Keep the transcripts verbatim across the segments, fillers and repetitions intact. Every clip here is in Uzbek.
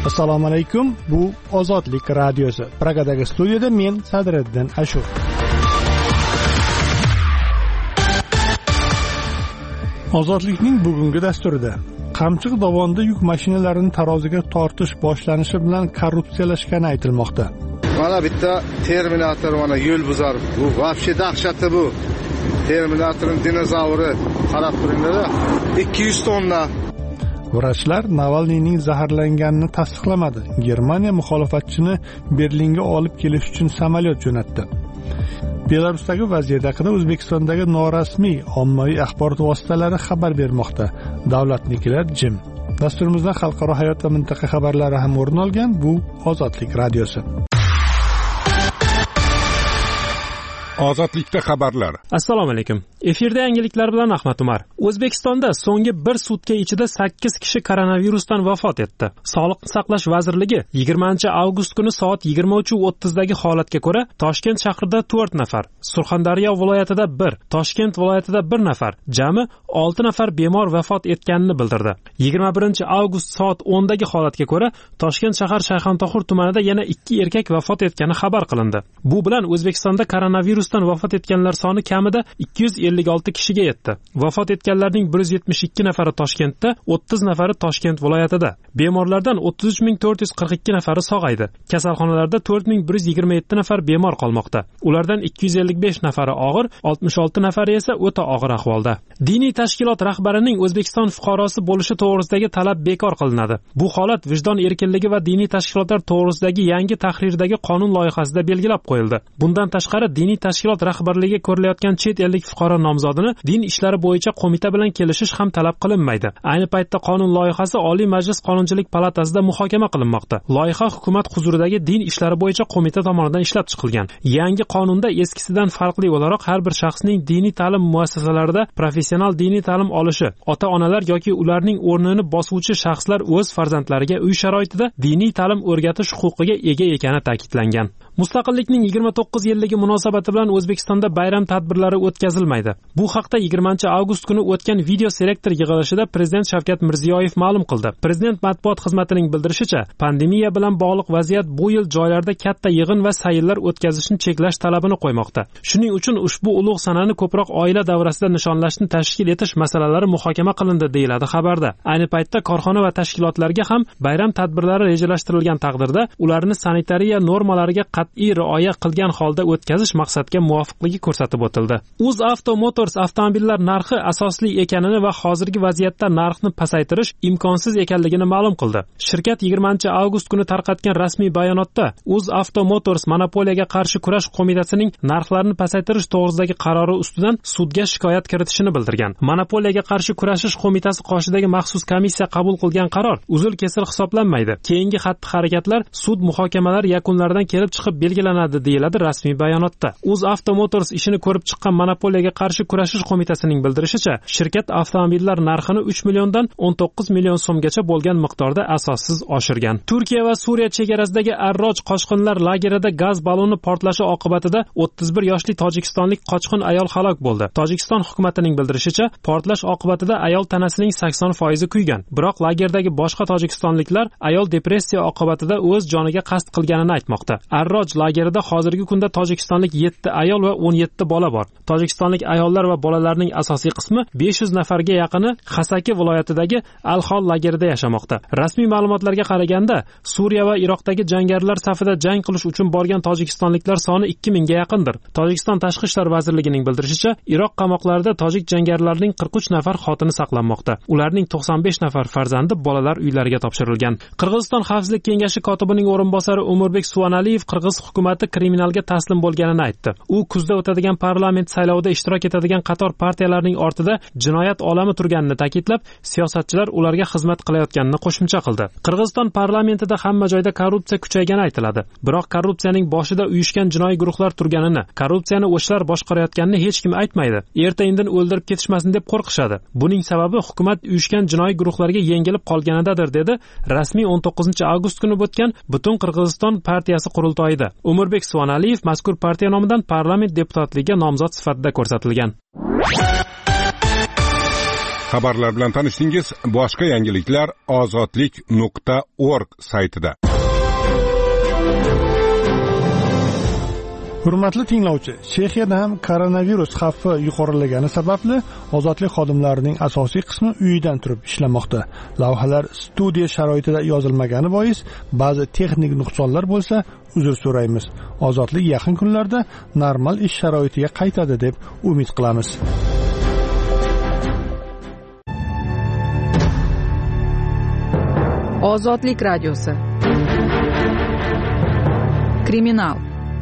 Assalomu alaykum. Bu Ozodlik radiosi. Pragadagi studiyada men Sadriddin Ashur. Ozodlikning bugungi dasturida Qamchiq dovonida yuk mashinalarini taroziga tortish boshlanishi bilan korrupsiyalashgani aytilmoqda. Mana bitta terminator, mana yo'l buzar. Bu vobshe dahshatli bu. Terminatorning dinozavri qarab turinglar. ikki yuz tonna. Vrachlar Navalniyning zaharlanganini tasdiqlamadi. Germaniya muxolifatchini Berlinga olib kelish uchun samolyot jo'natdi. Belarusdagi vaziyat haqida O'zbekistondagi norasmiy ommaviy axborot vositalari xabar bermoqda. Davlatnikilar jim. Dasturimizda xalqaro hayot va mintaqa xabarlari ham o'rin olgan. Bu Ozodlik radiosi. Ozodlikda xabarlar. Assalomu alaykum. Efirda yangiliklar bilan Ahmad Umar. O'zbekistonda so'nggi bir sutka ichida sakkiz kishi koronavirusdan vafot etdi. Sog'liqni saqlash vazirligi yigirmanchi avgust kuni soat yigirma uch o'ttiz dagi holatga ko'ra Toshkent shahrida to'rt nafar, Surxondaryo viloyatida bir, Toshkent viloyatida bir nafar, jami olti nafar bemor vafot etganini bildirdi. yigirma birinchi avgust soat o'n dagi holatga ko'ra Toshkent shahar Shayxontohur tumanida yana ikki erkak vafot etgani xabar qilindi. Bu bilan O'zbekistonda koronavirus vafot etganlar soni kamida ikki yuz ellik olti kishiga yetdi. Vafot etganlarning bir yuz yetmish ikki nafari Toshkentda, o'ttiz nafari Toshkent viloyatida. Bemorlardan o'ttiz uch ming to'rt yuz qirq ikki nafari sog'aydi. Kasalxonalarda to'rt ming bir yuz yigirma yetti nafar bemor qolmoqda. Ulardan ikki yuz ellik besh nafari og'ir, oltmish olti nafari esa o'ta og'ir ahvolda. Diniy tashkilot rahbarining O'zbekiston fuqarosi bo'lishi to'g'risidagi talab bekor qilinadi. Bu holat Vijdon erkinligi va diniy tashkilotlar to'g'risidagi yangi tahrirdagi qonun loyihasida belgilab qo'yildi. Bundan tashqari diniy tashkilot rahbarligiga ko'rilayotgan chet ellik fuqaro nomzodini din ishlari bo'yicha qo'mita bilan kelishish ham talab qilinmaydi. Ayni paytda qonun loyihasi Oliy Majlis Qonunchilik palatasida muhokama qilinmoqda. Loyiha hukumat huzuridagi din ishlari bo'yicha qo'mita tomonidan ishlab chiqilgan. Yangi qonunda eskisidan farqli o'laroq har bir shaxsning diniy ta'lim muassasalarida professional diniy ta'lim olishi, ota-onalar yoki ularning o'rnini bosuvchi shaxslar o'z farzandlariga uy sharoitida diniy ta'lim o'rgatish huquqiga ega ekani ta'kidlangan. Mustaqillikning yigirma to'qqiz yilligi munosabati bilan O'zbekistonda bayram tadbirlari o'tkazilmaydi. Bu haqda yigirmanchi avgust kuni o'tgan video selektor yig'ilishida Prezident Shavkat Mirziyoyev ma'lum qildi. Prezident matbuot xizmatining bildirishicha, pandemiya bilan bog'liq vaziyat bu yil joylarda katta yig'in va sayllar o'tkazishni cheklash talabini qo'ymoqda. Shuning uchun ushbu ulug' sanani ko'proq oila davrasida nishonlashni tashkil etish masalalari muhokama qilindi, deyiladi xabarda. Ayni paytda korxona va tashkilotlarga ham bayram tadbirlari rejalashtirilgan taqdirda ularni sanitariya normalariga qat'iy rioya qilgan holda o'tkazish maqsadga muvofiqligi ko'rsatib o'tildi. UzAuto Motors avtomobillar narxi asosli ekanini va hozirgi vaziyatda narxni pasaytirish imkonsiz ekanligini ma'lum qildi. Shirkat yigirmanchi avgust kuni tarqatgan rasmiy bayonotda UzAuto Motors monopoliyaga qarshi kurash qo'mitasining narxlarni pasaytirish to'g'risidagi qarori ustidan sudga shikoyat kiritishini bildirgan. Monopoliyaga qarshi kurashish qo'mitasi qoshidagi maxsus komissiya qabul qilgan qaror uzil-kesil hisoblanmaydi. Keyingi xatti-harakatlar sud muhokamalari yakunlaridan kelib chiqib belgilanadi, deyiladi rasmiy bayonotda. UzAuto Motors ishini ko'rib chiqqan monopoliyaga qarshi kurashish qo'mitasining bildirishicha, shirkat avtomobillar narxini uch milliondan o'n to'qqiz million so'mgacha bo'lgan miqdorda asossiz oshirgan. Turkiya va Suriya chegarasidagi Arroj qochqinlar lagerida gaz balloni portlashi oqibatida o'ttiz bir yoshli tojikistonlik qochqin ayol halok bo'ldi. Tojikiston hukumatining bildirishicha, portlash oqibatida ayol tanasining sakson foizi kuygan. Biroq lagerdagi boshqa tojikistonliklar ayol depressiya oqibatida o'z joniga qasd qilganini aytmoqda. Arroj lagerida hozirgi kunda tojikistonlik yetti ayol va o'n yetti bola bor. Tojikistonlik ayollar va bolalarning asosiy qismi besh yuz nafarga yaqini Xasaki viloyatidagi Al-Hol lagerida yashamoqda. Rasmiy ma'lumotlarga qaraganda, Suriya va Iroqdagi jangarilar safida jang qilish uchun borgan tojikistonliklar soni ikki mingga yaqindir. Tojikiston Tashqi ishlar vazirligining bildirishicha, Iroq qamoqlarida tojik jangarilarning qirq uch nafar xotini saqlanmoqda. Ularning to'qson besh nafar farzandi bolalar uylariga topshirilgan. Qirg'iziston Xavfsizlik kengashi kotibining o'rinbosari Umurbek Suvanaliyev Qirg'iz hukumati kriminalga taslim bo'lganini aytdi. U kuzda o'tadigan parlament saylovida ishtirok etadigan qator partiyalarning ortida jinoyat olami turganini ta'kidlab, siyosatchilar ularga xizmat qilayotganini qo'shimcha qildi. Qirg'iziston parlamentida hamma joyda korrupsiya kuchaygani aytiladi. Biroq korrupsiyaning boshida uyushgan jinoiy guruhlar turganini, korrupsiyani o'shlar boshqarayotganini hech kim aytmaydi. Erta-indin o'ldirib ketishmasin deb qo'rqishadi. Buning sababi hukumat uyushgan jinoiy guruhlarga yengilib qolganidadir, dedi rasmiy o'n to'qqizinchi avgust kuni o'tgan Butun Qirg'iziston partiyasi qurultoyida. Umurbek Suvanaliyev mazkur partiya nomidan parlament deputatligiga nomzod sifatida ko'rsatilgan. Xabarlar bilan tanishdingiz. Boshqa yangiliklar ozodlik nuqta org saytida. Hurmatli tinglovchi, Chexiyada ham koronavirus xavfi yuqorilagani sababli ozodlik xodimlarining asosiy qismi uyidan turib ishlamoqda. Lavhalar studiya sharoitida yozilmagani bois ba'zi texnik nuqsonlar bo'lsa, uzr so'raymiz. Ozodlik yaqin kunlarda normal ish sharoitiga qaytadi deb umid qilamiz. Ozodlik radiosi. Kriminal.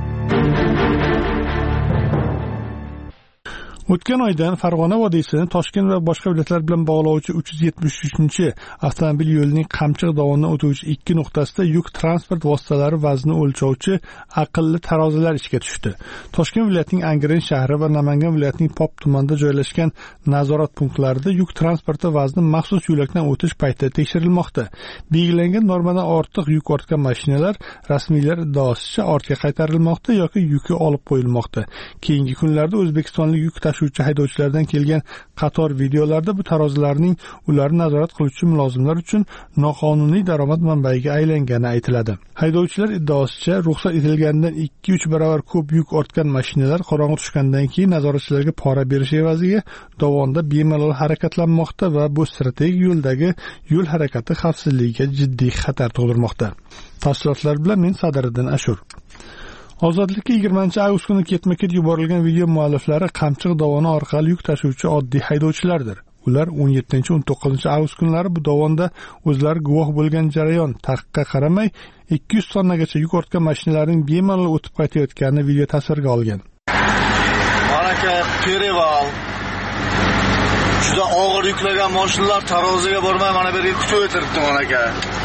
O'tgan oydan Farg'ona vodiysini Toshkent va boshqa viloyatlar bilan bog'lovchi uch yuz yetmish uchinchi avtomobil yo'lining Qamchiq dovonidan o'tuvchi ikki nuqtasida yuk transport vositalari vaznini o'lchovchi aqlli tarozilar ishga tushdi. Toshkent viloyatining Angren shahri va Namangan viloyatining Pop tumanida joylashgan nazorat punktlarida yuk transporti vazni maxsus yo'lakdan o'tish paytida tekshirilmoqda. Belgilangan normadan ortiq yuk ortgan mashinalar rasmiylar iddaosicha ortga qaytarilmoqda yoki yuki olib qo'yilmoqda. Keyingi kunlarda O'zbekistonlik yuk tashuvchi haydovchilardan kelgan qator videolarda bu tarozilarning ularni nazorat qiluvchi mulozimlar uchun noqonuniy daromad manbaiga aylangani aytiladi. Haydovchilar iddaosicha ruxsat etilganidan ikki uch barobar ko'p yuk ortgan mashinalar qorong'i tushgandan keyin nazoratchilarga pora berish evaziga dovonda bemalol harakatlanmoqda va bu strategik yo'ldagi yo'l harakati xavfsizligiga jiddiy xatar tug'dirmoqda. Tafsilotlar bilan men Sadiriddin Ashur. Ozodlikka yigirmanchi avgust kuni ketma-ket yuborilgan video mualliflari Qamchiq dovoni orqali yuk tashuvchi oddiy haydovchilardir. Ular o'n yettinchi o'n to'qqizinchi avgust kunlari bu dovonda o'zlari guvoh bo'lgan jarayon taqiqqa qaramay ikki yuz tonnagacha yuk ortgan mashinalarning bemalol o'tib qaytayotganini video tasvirga olgan. Malaka Pereval juda og'ir yuklagan mashinalar taroziga bormay mana bu yerga kutib o'tiribdi malaka.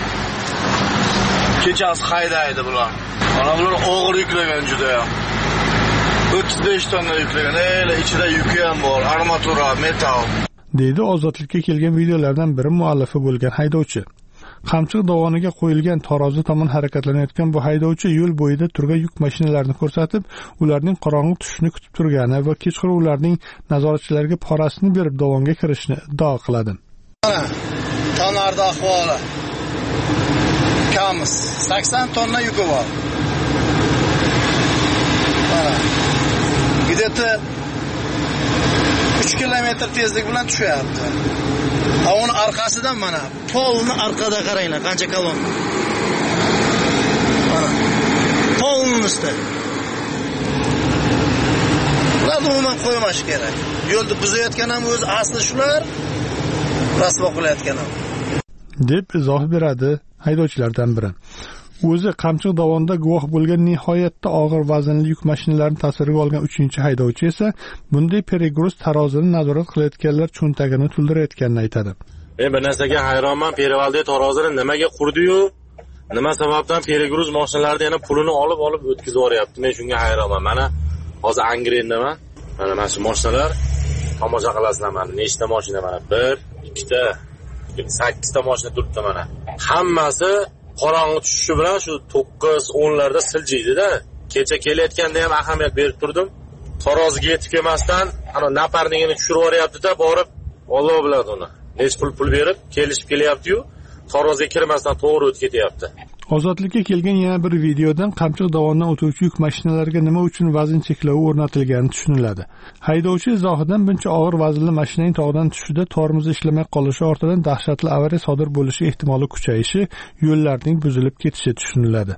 Kechasi haydaydi bular. Mana bular og'ir yuklagan juda ham. o'ttiz besh tonna yuklagan. Ela ichida yuki ham bor, armatura, metal. Deydi ozodlikka kelgan videolardan biri muallifi bo'lgan haydovchi. Qamchiq dovoniga qo'yilgan tarozi tomon harakatlanayotgan bu haydovchi yo'l bo'yida turgan yuk mashinalarini ko'rsatib, ularning qorong'i tushishini kutib turgani va kechqurun ularning nazoratchilarga porasini berib dovonga kirishni iddao qiladi. Mana tonarda ahvoli. Kamiz sakson tonna yuki bor. Mana где-то uch kilometr tezlik bilan tushyapti. Ha uni orqasidan mana polni orqada qaranglar, qancha kolon. Mana polni ustida. Ularni umuman qo'ymash kerak. Yo'lni buzayotgan ham o'zi asli shular, rasvo qilayotgan ham. deb izoh beradi haydovchilardan biri. O'zi Qamchiq dovonida guvoh bo'lgan nihoyatda og'ir vaznli yuk mashinalarini tasvirga olgan uchinchi haydovchi esa bunday peregruz tarozini nazorat qilayotganlar cho'ntagini to'ldirayotganini aytadi. Men bir narsaga hayronman, Perevalda tarozini nimaga qurdi-yu, nima sababdan peregruz mashinalarni yana pulini olib olib o'tkazib yuboryapti. Men shunga hayronman. Mana hozir Angrendaman. Mana mana shu mashinalar tomosha qilasizlar mana. Nechta mashina mana? bir, ikkita, sakkizta mashina turibdi mana. Hammasi qorong'i tushishi bilan shu to'qqiz o'n larda siljiydi-da. Kecha kelayotganda ham ahamiyat berib turdim. Taroziga yetib kelmasdan ana naparnigini tushirib yuboryapti-da, borib Alloh biladi uni. Nech pul pul berib kelishib kelyapti-yu, taroziga kirmasdan to'g'ri o'tib ketyapti. Ozodlikka kelgan yana bir videodan Qamchiq dovonidan o'tuvchi yuk mashinalariga nima uchun vazn cheklavi o'rnatilgani tushuniladi. Haydovchi izohidan buncha og'ir vaznli mashinaning tog'dan tushida tormozi ishlamay qolishi ortidan dahshatli avariya sodir bo'lishi ehtimoli kuchayishi, yo'llarning buzilib ketishi tushuniladi.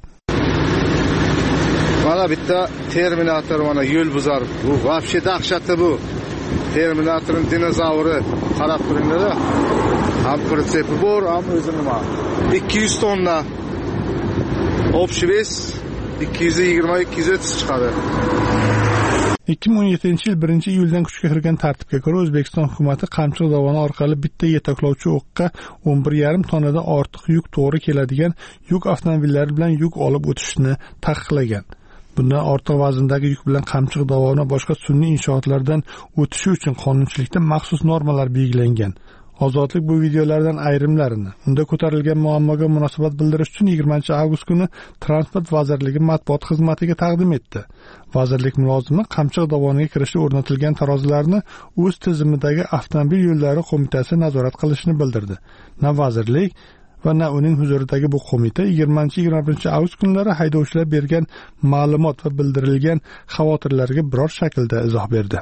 Mana bitta Terminator mana yo'l buzar. Bu vobshe dahshatli bu. Terminatorning dinozavri qarab turinglar. Ham prinsipi bor, ham o'zi nima. ikki yuz tonna. Общий вес ikki yuz yigirma ikki yuz o'ttiz chiqadi. ikki ming o'n yettinchi yil birinchi iyuldan kuchga kirgan tartibga ko'ra O'zbekiston hukumatı Qamchiq dovoni orqali bitta yetaklovchi o'qqa o'n bir yarim tonnadan ortiq yuk to'g'ri keladigan yuk avtomobillari bilan yuk olib o'tishni taqiqlagan. Bundan ortiq vazndagi yuk bilan Qamchiq dovoni boshqa sun'iy inshootlardan o'tishi uchun qonunchilikda maxsus normalar belgilangan. Ozodlik bu videolardan ayrimlarini, unda ko'tarilgan muammoga munosabat bildirish uchun yigirmanchi avgust kuni Transport vazirligi matbuot xizmatiga taqdim etdi. Vazirlik mulozimi Qamchiq dovoniga kirishga o'rnatilgan tarozilarni o'z tizimidagi avtomobil yo'llari qo'mitasi nazorat qilishini bildirdi. Na vazirlik va na uning huzuridagi bu qo'mita yigirmanchi yigirma birinchi avgust kunlari haydovchilar bergan ma'lumot va bildirilgan xavotirlarga biror shaklda izoh berdi.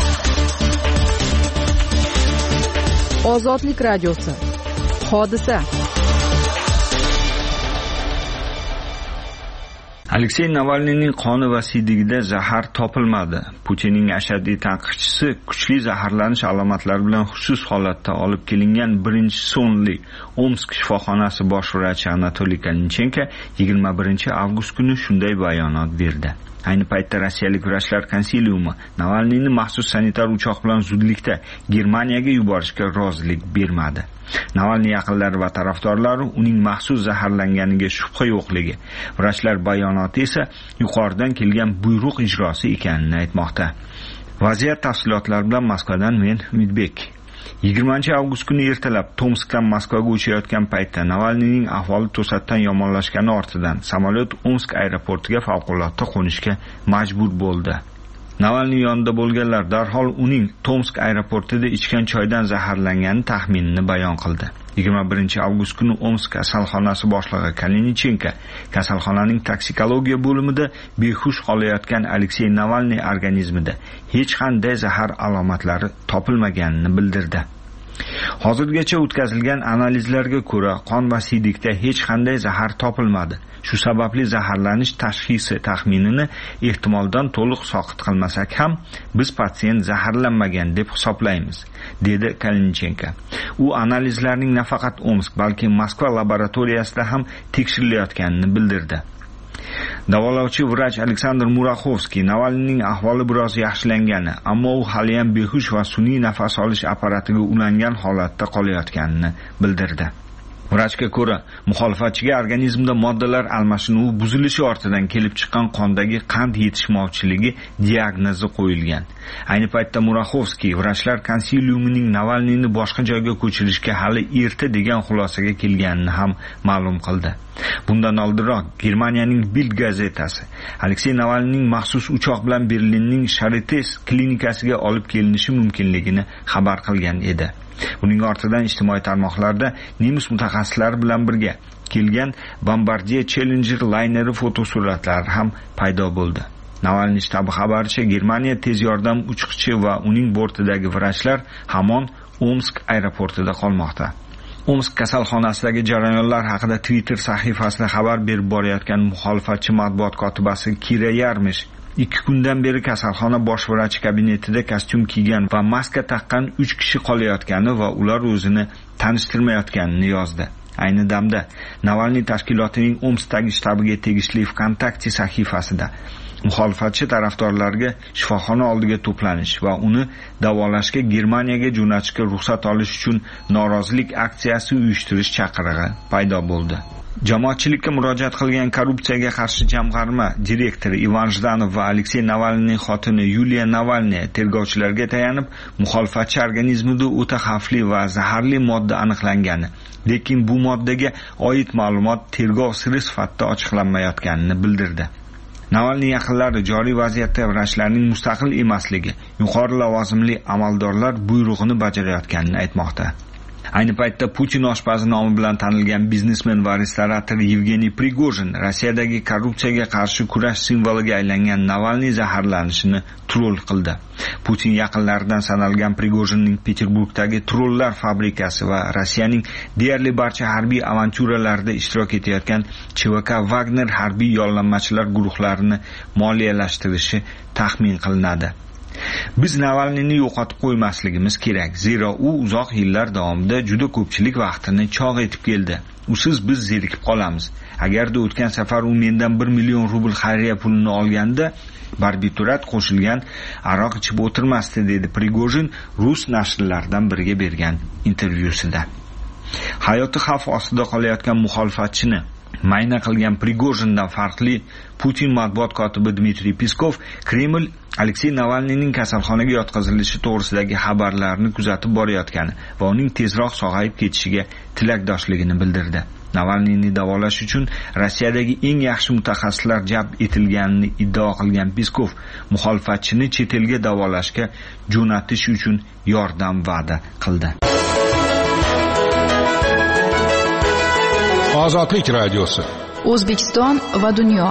Ozodlik radiosi. Hodisa. Aleksey Navalniyning qoni va siydigida zahar topilmadi. Putinning ashaddiy tanqidchisi kuchli zaharlanish alomatlari bilan xusus holatda olib kelingan birinchi sonli Omsk shifoxonasi bosh vrachi Anatoliy Kalinchenko yigirma birinchi avgust kuni shunday bayonot berdi. Ayni paytda rossiyalik vrachlar konsiliumi Navalniyni maxsus sanitar uchoq bilan zudlikda Germaniyaga yuborishga rozilik bermadi. Navalniy yaqinlari va tarafdorlari uning maxsus zaharlanganiga shubha yo'qligi, vrachlar bayonoti esa yuqoridan kelgan buyruq ijrosi ekanini aytmoqda. Vaziyat tafsilotlari bilan Moskvadan men Umidbek. yigirmanchi avgust kuni ertalab Tomskdan Moskvaga uchayotgan paytda Navalniyning ahvoli to'satdan yomonlashgani ortidan samolyot Omsk aeroportiga favqulodda qo'nishga majbur bo'ldi. Navalniy yonida bo'lganlar darhol uning Tomsk aeroportida ichgan choydan zaharlangani taxminini bayon qildi. yigirma birinchi avgust kuni Omsk kasalxonasi boshlig'i Kalinichenko kasalxonaning toksikologiya bo'limida behush qolayotgan Aleksey Navalniy organizmida hech qanday zahar alomatlari topilmaganini bildirdi. Hozirgacha o'tkazilgan analizlarga ko'ra qon va siydikda hech qanday zahar topilmadi. Shu sababli zaharlanish tashxisi taxminini ehtimoldan to'liq soqit qilmasak ham biz patsient zaharlanmagan deb hisoblaymiz, dedi Kalinichenko. U analizlarning nafaqat Omsk, balki Moskva laboratoriyasida ham tekshirilayotganini bildirdi. Davolovchi vrach Aleksandr Muraxovskiy Navalniyning ahvoli biroz yaxshilangani, ammo u hali ham behush va sun'iy nafas olish apparatiga ulangan holatda qolayotganini bildirdi. Vrachga ko'ra, muxolifatchiga organizmda moddalar almashinuvi buzilishi ortidan kelib chiqqan qondagi qand yetishmovchiligi diagnozi qo'yilgan. Ayni paytda Muraxovskiy vrachlar konsiliumining Navalniyni boshqa joyga ko'chirishga hali erta degan xulosaga kelganini ham ma'lum qildi. Bundan oldinroq Germaniyaning Bild gazetasi Aleksey Navalniyning maxsus uchoq bilan Berlinning Sharites klinikasiga olib kelinishi mumkinligini xabar qilgan edi. Uning ortidan ijtimoiy tarmoqlarda nemis mutaxassislari bilan birga kelgan Bombardier Challenger layneri fotosuratlari ham paydo bo'ldi. Navalniy shtabi xabaricha Germaniya tez yordam uchqchi va uning bortidagi vrachlar hamon Omsk aeroportida qolmoqda. Omsk kasalxonasidagi jarayonlar haqida Twitter sahifasida xabar berib borayotgan muxolifatchi matbuot kotibasi Kira Yarmish ikki kundan beri kasalxona bosh vrachi kabinetida kostyum kiygan va maska taqqan uch kishi qolayotgani va ular o'zini tanishtirmayotganini yozdi. Ayni damda Navalniy tashkilotining Omskdagi shtabiga tegishli VKontakte sahifasida muxolifatchi tarafdorlarga shifoxona oldiga to'planish va uni davolashga Germaniyaga jo'natishga ruxsat olish uchun norozilik aksiyasi uyushtirish chaqirig'i paydo bo'ldi. Jamoatchilikka murojaat qilgan korrupsiyaga qarshi jamg'arma direktori Ivan Jdanov va Aleksey Navalniyning xotini Yuliya Navalniy tergovchilarga tayanib, muxolifatchi organizmida o'ta xavfli va zaharli modda aniqlangani, lekin bu moddaga oid ma'lumot tergov siri sifatida ochiqlanmayotganini bildirdi. Navalniy yaqinlari joriy vaziyatda vrachlarning mustaqil emasligi, yuqori lavozimli amaldorlar buyrug'ini bajarayotganini aytmoqda. Ayni paytda Putin oshpazi nomi bilan tanilgan biznesmen va restorator Yevgeniy Prigojin Rossiyadagi korrupsiyaga qarshi kurash simboliga aylangan Navalniy zaharlanishini troll qildi. Putin yaqinlaridan sanalgan Prigojinning Peterburgdagi trollar fabrikasi va Rossiyaning deyarli barcha harbiy avantyuralarida ishtirok etayotgan Ch V K Wagner harbiy yollanmachilar guruhlarini moliyalashtirishi taxmin qilinadi. Biz Navalniyni yo'qotib qo'ymasligimiz kerak, zero u uzoq yillar davomida juda ko'pchilik vaqtini chog' etib keldi. Usiz biz zerikib qolamiz. Agarda o'tgan safar u mendan bir million rubl xayriya pulini olganda, barbiturat qo'shilgan aroq ichib o'tirmasdi, dedi Prigojin rus nashrlaridan biriga bergan intervyusida. Hayoti xavf ostida qolayotgan muxolifatchini mayna qilgan Prigojindan farqli, Putin matbuot kotibi Dmitriy Peskov Kreml Aleksey Navalniyning kasalxonaga yotqizilishi to'g'risidagi xabarlarni kuzatib borayotgani va uning tezroq sog'ayib ketishiga tilakdoshligini bildirdi. Navalniyni davolash uchun Rossiyadagi eng yaxshi mutaxassislar jalb etilganini iddao qilgan Peskov muxolifatchini chet elga davolashga jo'natish uchun yordam va'da qildi. Ozodlik radiosi. O'zbekiston va dunyo.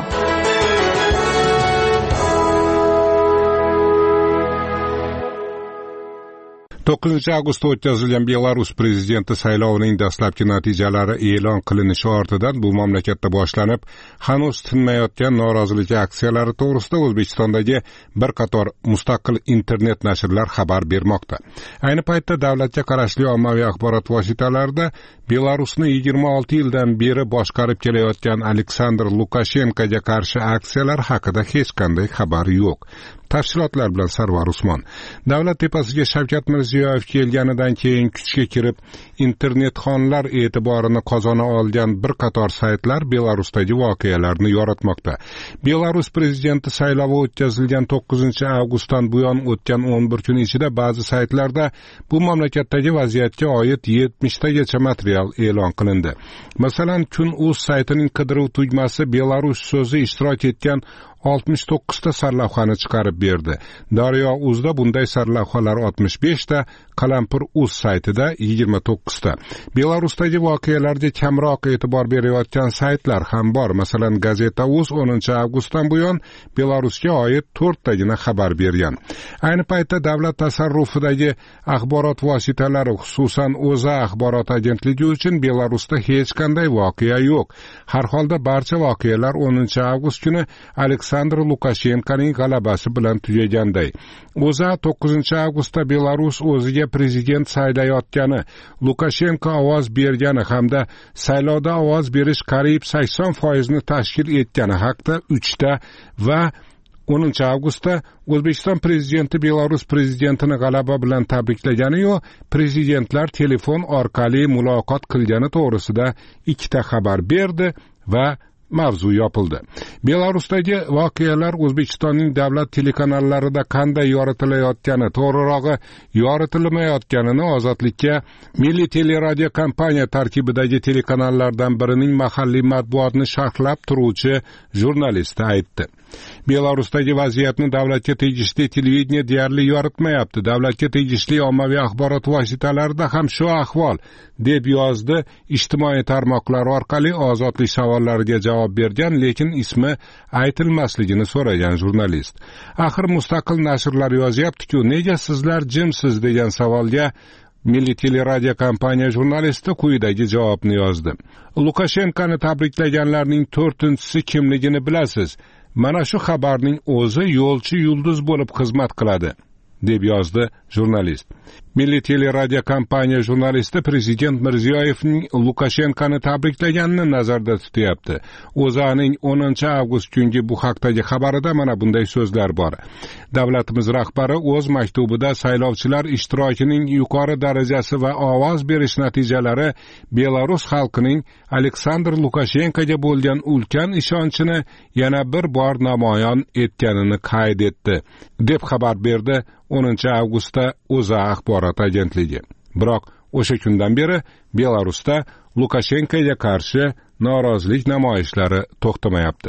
to'qqizinchi avgustda o'tkazilgan Belarus prezidenti saylovining dastlabki natijalari e'lon qilinishi ortidan bu mamlakatda boshlanib, hanuz tinmayotgan norozilik aksiyalari to'g'risida O'zbekistondagi bir qator mustaqil internet nashrlar xabar bermoqda. Ayni paytda davlatga qarashli ommaviy axborot vositalarida Belarusni yigirma olti yildan beri boshqarib kelayotgan Aleksandr Lukashenkoga qarshi aksiyalar haqida hech qanday xabar yo'q. Tafsilotlar bilan Sarvar Usmon. Davlat tepasiga Shavkat Mirziyoyev kelganidan keyin kuchga kirib, internetxonlar e'tiborini qozona olgan bir qator saytlar Belarusdagi voqealarni yoritmoqda. Belarus prezidenti saylovi o'tkazilgan to'qqizinchi avgustdan buyon o'tgan o'n bir kun ichida ba'zi saytlarda bu mamlakatdagi vaziyatga oid yetmishtagacha material e'lon qilindi. Masalan, Kun.uz saytining qidiruv tugmasi Belarus so'zi ishtirok etgan oltmish to'qqizta sarlavhani chiqarib berdi. Daryo.uzda bunday sarlavhalar oltmish beshta, Qalampir.uz saytida yigirma to'qqizta. Belarusdagi voqealarga kamroq e'tibor berayotgan saytlar ham bor. Masalan, Gazeta.uz o'ninchi avgustdan buyon Belarusga oid to'rttagina xabar bergan. Ayni paytda davlat tasarrufidagi axborot vositalari, xususan O'zA axborot agentligi uchun Belarusda hech qanday voqea yo'q. Har holda barcha voqealar o'ninchi avgust kuni Aleksandr Lukashenkoning g'alabasi bilan tugaganday. O'zA to'qqizinchi avgustda Belarus o'ziga prezident saylayotgani, Lukashenko ovoz bergani hamda saylovda ovoz berish qariyb sakson foiz ni tashkil etgani haqida uchta va o'ninchi avgustda O'zbekiston prezidenti Belarus prezidentini g'alaba bilan tabriklagani-yu, prezidentlar telefon orqali muloqot qilgani to'g'risida ikkita xabar berdi va mavzu yopildi. Belarusdagi voqealar O'zbekistonning davlat telekanallarida qanday yoritilayotgani, to'g'rirog'i yoritilmayotganini Ozodlikka Milliy teleradio kompaniya tarkibidagi telekanallardan birining mahalliy matbuotni sharhlab turuvchi jurnalisti aytdi. Belarusdagi vaziyatni davlatga tegishli televideniya deyarli yoritmayapti. Davlatga tegishli ommaviy axborot vositalarida ham shu ahvol, deb yozdi ijtimoiy tarmoqlar orqali Ozodlik savollariga javob bergan, lekin ismi aytilmasligini so'ragan jurnalist. Axir mustaqil nashrlar yozyapti-ku, nega sizlar jimsiz degan savolga Milliy teleradio kompaniya jurnalisti quyidagi javobni yozdi. Lukashenkoni tabriklaganlarning to'rtinchisi kimligini bilasiz? Mana shu xabarning o'zi yo'lchi yulduz bo'lib xizmat qiladi, deb yozdi jurnalist. Milliy teleradio kompaniya jurnalisti prezident Mirziyoyevning Lukashenkoni tabriklaganini nazarda tutyapti. O'zAning o'ninchi avgust kungi bu haqdagi xabarida mana bunday so'zlar bor. Davlatimiz rahbari o'z maktubida saylovchilar ishtirokining yuqori darajasi va ovoz berish natijalari Belarus xalqining Aleksandr Lukashenkoga bo'lgan ulkan ishonchini yana bir bor namoyon etganini qayd etdi, deb xabar berdi o'ninchi avgustda O'zA axborot agentligi. Biroq o'sha kundan beri Belarusda Lukashenkoga qarshi norozilik namoyishlari to'xtamayapti.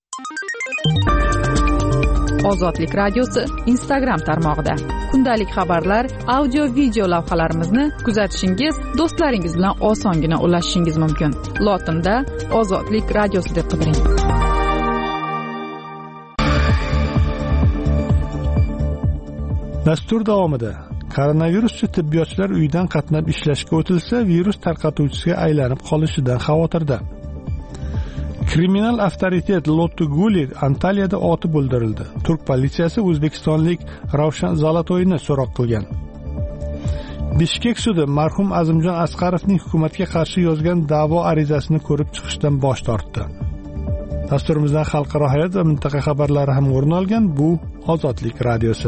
Ozodlik radiosi Instagram tarmog'ida kundalik xabarlar, audio video lavhalarimizni kuzatishingiz, do'stlaringiz bilan osongina ulashishingiz mumkin. Lotinda Ozodlik radiosi deb qidiring. Dastur davomida koronaviruschi tibbiyotchilar uydan qatnab ishlashga o'tilsa, virus tarqatuvchisiga aylanib qolishidan xavotirda. Kriminal avtoritet Lotto Guli Antaliyada otib o'ldirildi. Turk politsiyasi o'zbekistonlik Ravshan Zolotoyni so'roq qilgan. Bishkek sudi marhum Azimjon Asqarovning hukumatga qarshi yozgan da'vo arizasini ko'rib chiqishdan bosh tortdi. Dasturimizdan xalqaro hayot va mintaqa xabarlari ham o'rin olgan. Bu Ozodlik radiosi.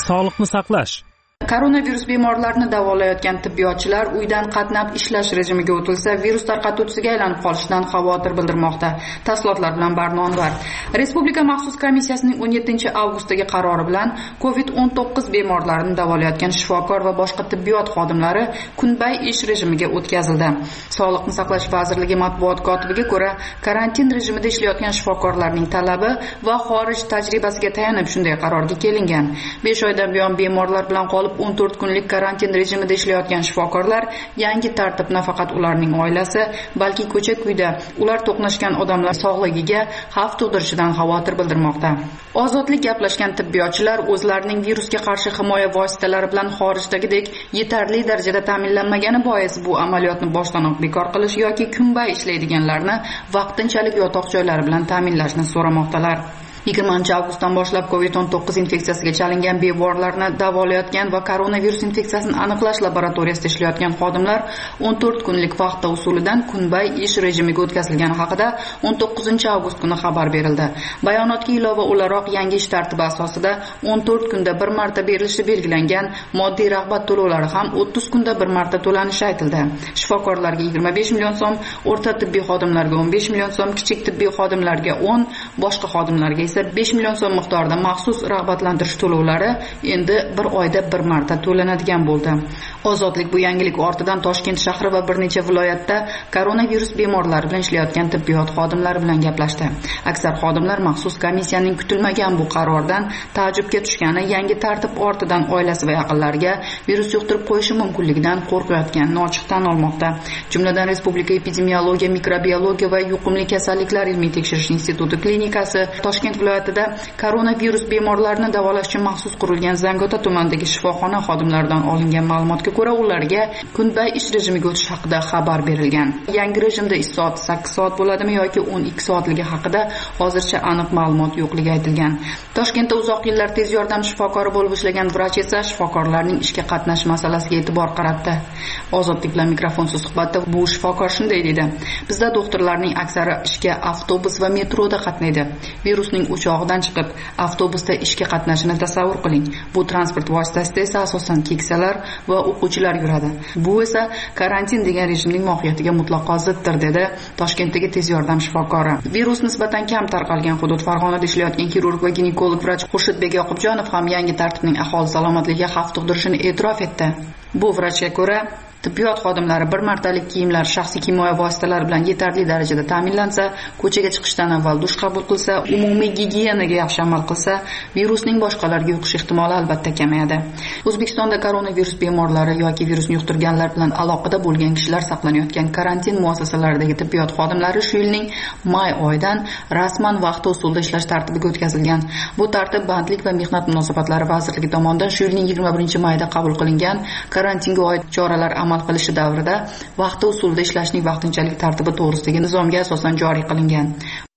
sog'liqni saqlash. Koronavirus bemorlarini davolayotgan tibbiyotchilar uydan qatnab ishlash rejimiga o'tilsa, virus tarqatuvchisiga aylanib qolishidan xavotir bildirmoqda. Tafsilotlar bilan Barnonvar. Respublika maxsus komissiyasining o'n yettinchi avgustdagi qarori bilan covid o'n to'qqiz bemorlarini davolayotgan shifokor va boshqa tibbiyot xodimlari kunbay ish rejimiga o'tkazildi. Sog'liqni saqlash vazirligi matbuot kotibiga ko'ra, karantin rejimida ishlayotgan shifokorlarning talabi va xorij tajribasiga tayanib shunday qarorga kelingan. besh oydan buyon bemorlar bilan qolib o'n to'rt kunlik karantin rejimida ishlayotgan shifokorlar yangi tartib nafaqat ularning oilasi, balki ko'cha-kuyda ular to'qnashgan odamlar sog'ligiga xavf tug'dirishidan xavotir bildirmoqda. Ozodlik gaplashgan tibbiyotchilar o'zlarining virusga qarshi himoya vositalari bilan xorijdagidek yetarli darajada ta'minlanmagani bois bu amaliyotni boshdanoq bekor qilish yoki kunbay ishlaydiganlarni vaqtinchalik yotoq joylari bilan ta'minlashni so'ramoqdalar. yigirmanchi avgustdan boshlab covid o'n to'qqiz infeksiyasiga chalingan bemorlarni davolayotgan va koronavirus infeksiyasini aniqlash laboratoriyasida ishlayotgan xodimlar o'n to'rt kunlik vaqtda usulidan kunbay ish rejimiga o'tkazilgani haqida o'n to'qqizinchi avgust kuni xabar berildi. Bayonotga ilova o'laroq yangi ish tartibi asosida o'n to'rt kunda bir marta berilishi belgilangan moddiy rag'bat to'lovlari ham o'ttiz kunda bir marta to'lanishi aytildi. Shifokorlarga yigirma besh million so'm, o'rta tibbiy xodimlarga o'n besh million so'm, kichik tibbiy xodimlarga o'n, boshqa xodimlarga esa besh million so'm miqdorida maxsus rag'batlantirish to'lovlari endi bir oyda bir marta to'lanadigan bo'ldi. Ozodlik bu yangilik ortidan Toshkent shahri va bir necha viloyatda koronavirus bemorlari bilan ishlayotgan tibbiyot xodimlari bilan gaplashdi. Aksar xodimlar maxsus komissiyaning kutilmagan bu qarordan taajjubga tushgani, yangi tartib ortidan oilasi va yaqinlariga virus yuqtirib qo'yishi mumkinligidan qo'rqayotganini ochiq tan olmoqda. Jumladan Respublika epidemiologiya, mikrobiologiya va yuqumli kasalliklar ilmiy tekshirish instituti klinikasi Toshkent viloyatida koronavirus bemorlarini davolash uchun maxsus qurilgan Zangiota tumanidagi shifoxona xodimlaridan olingan ma'lumotga ko'ra, ularga kunbay ish rejimiga o'tish haqida xabar berilgan. Yangi rejimda ish soati sakkiz soat bo'ladimi yoki o'n ikki soatligi haqida hozircha aniq ma'lumot yo'qligi aytilgan. Toshkentda uzoq yillar tez yordam shifokori bo'lib ishlagan vrach esa shifokorlarning ishga qatnash masalasiga e'tibor qaratdi. Ozodlik bilan mikrofonsiz suhbatda bu shifokor shunday dedi: "Bizda doktorlarning aksari ishga avtobus va metroda qatnaydi. Virusning o'chog'idan chiqib avtobusda ishga qatnashini tasavvur qiling. Bu transport vositasida esa asosan keksalar va o'quvchilar yuradi. Bu esa karantin degan rejimning mohiyatiga mutlaqo ziddir", dedi Toshkentdagi tez yordam shifokori. Virus nisbatan kam tarqalgan hudud Farg'onada ishlayotgan kirurg va ginekolog vrach Xurshidbek Yoqubjonov ham yangi tartibning aholi salomatligiga xavf tug'dirishini e'tirof etdi. Bu vrachga ko'ra, tibbiyot xodimlari bir martalik kiyimlar, shaxsiy himoya vositalari bilan yetarli darajada ta'minlansa, ko'chaga chiqishdan avval dush qabul qilsa, umumiy gigiyenaga yaxshi amal qilsa, virusning boshqalarga yuqish ehtimoli albatta kamayadi. O'zbekistonda koronavirus bemorlari yoki virusni yuqtirganlar bilan aloqada bo'lgan kishilar saqlanayotgan karantin muassasalaridagi tibbiyot xodimlari shu yilning may oyidan rasman vaqti usulda ishlash tartibiga o'tkazilgan. Bu tartib Bandlik va mehnat munosabatlari vazirligi tomonidan shu yilning yigirma birinchi mayda qabul qilingan karantinga oid choralar amal qilishi davrida vaqti usulda ishlashning vaqtinchalik tartibi to'g'risidagi nizomga asosan joriy qilingan.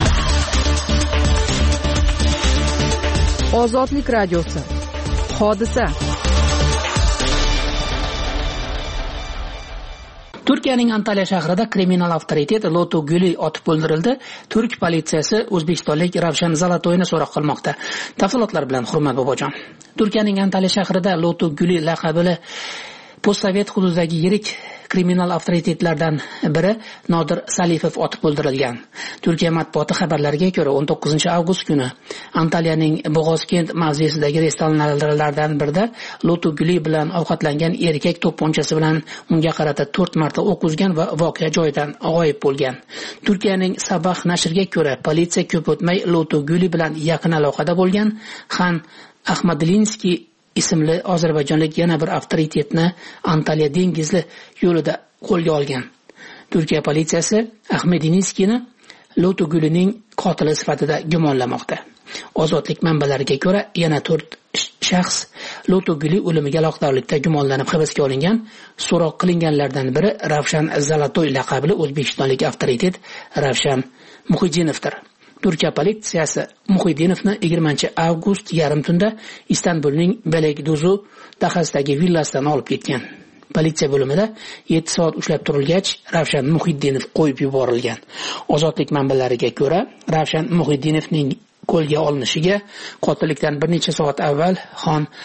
Ozodlik radiosi. Hodisa. Turkiyaning Antalya shahrida kriminal avtoritet Loto Guli otib o'ldirildi. Turk politsiyasi o'zbekistonlik Ravshan Zalatoyni so'roq qilmoqda. Tafsilotlar bilan Hurmat Bobojon. Turkiyaning Antalya shahrida Loto Guli laqabli postsovet hududidagi yirik kriminal avtoritetlardan biri Nodir Salifov otib o'ldirilgan. Turkiya matbuoti xabarlariga ko'ra o'n to'qqizinchi avgust kuni Antalyaning Bo'g'ozkent mavzesidagi restoranlardan birida Loto Guli bilan ovqatlangan erkak to'pponchasi bilan unga qarata to'rt marta o'q uzgan va voqea joyidan g'oyib bo'lgan. Turkiyaning Sabah nashriga ko'ra, politsiya ko'p o'tmay Loto Guli bilan yaqin aloqada bo'lgan Xan Ahmadlinskiy ismli ozarbayjonlik yana bir avtoritetni Antalya dengizli yo'lida qo'lga olgan. Turkiya politsiyasi Ahmadlinskiyni Loto Gulining qotili sifatida gumonlamoqda. Ozodlik manbalariga ko'ra, yana to'rt shaxs Loto Guli o'limiga aloqadorlikda gumonlanib hibsga olingan. So'roq qilinganlardan biri Ravshan Zalatoy laqabli o'zbekistonlik avtoritet Ravshan Muhiddinovdir. Turkiya politsiyasi Muhiddinovni yigirmanchi avgust yarim tunda Istanbulning Belekduzu dahasidagi villasidan olib ketgan. Politsiya bo'limida yetti soat ushlab turilgach, Ravshan Muhiddinov qo'yib yuborilgan. Ozodlik manbalariga ko'ra, Ravshan Muhiddinovning qo'lga olinishiga qotillikdan bir necha soat avval Xon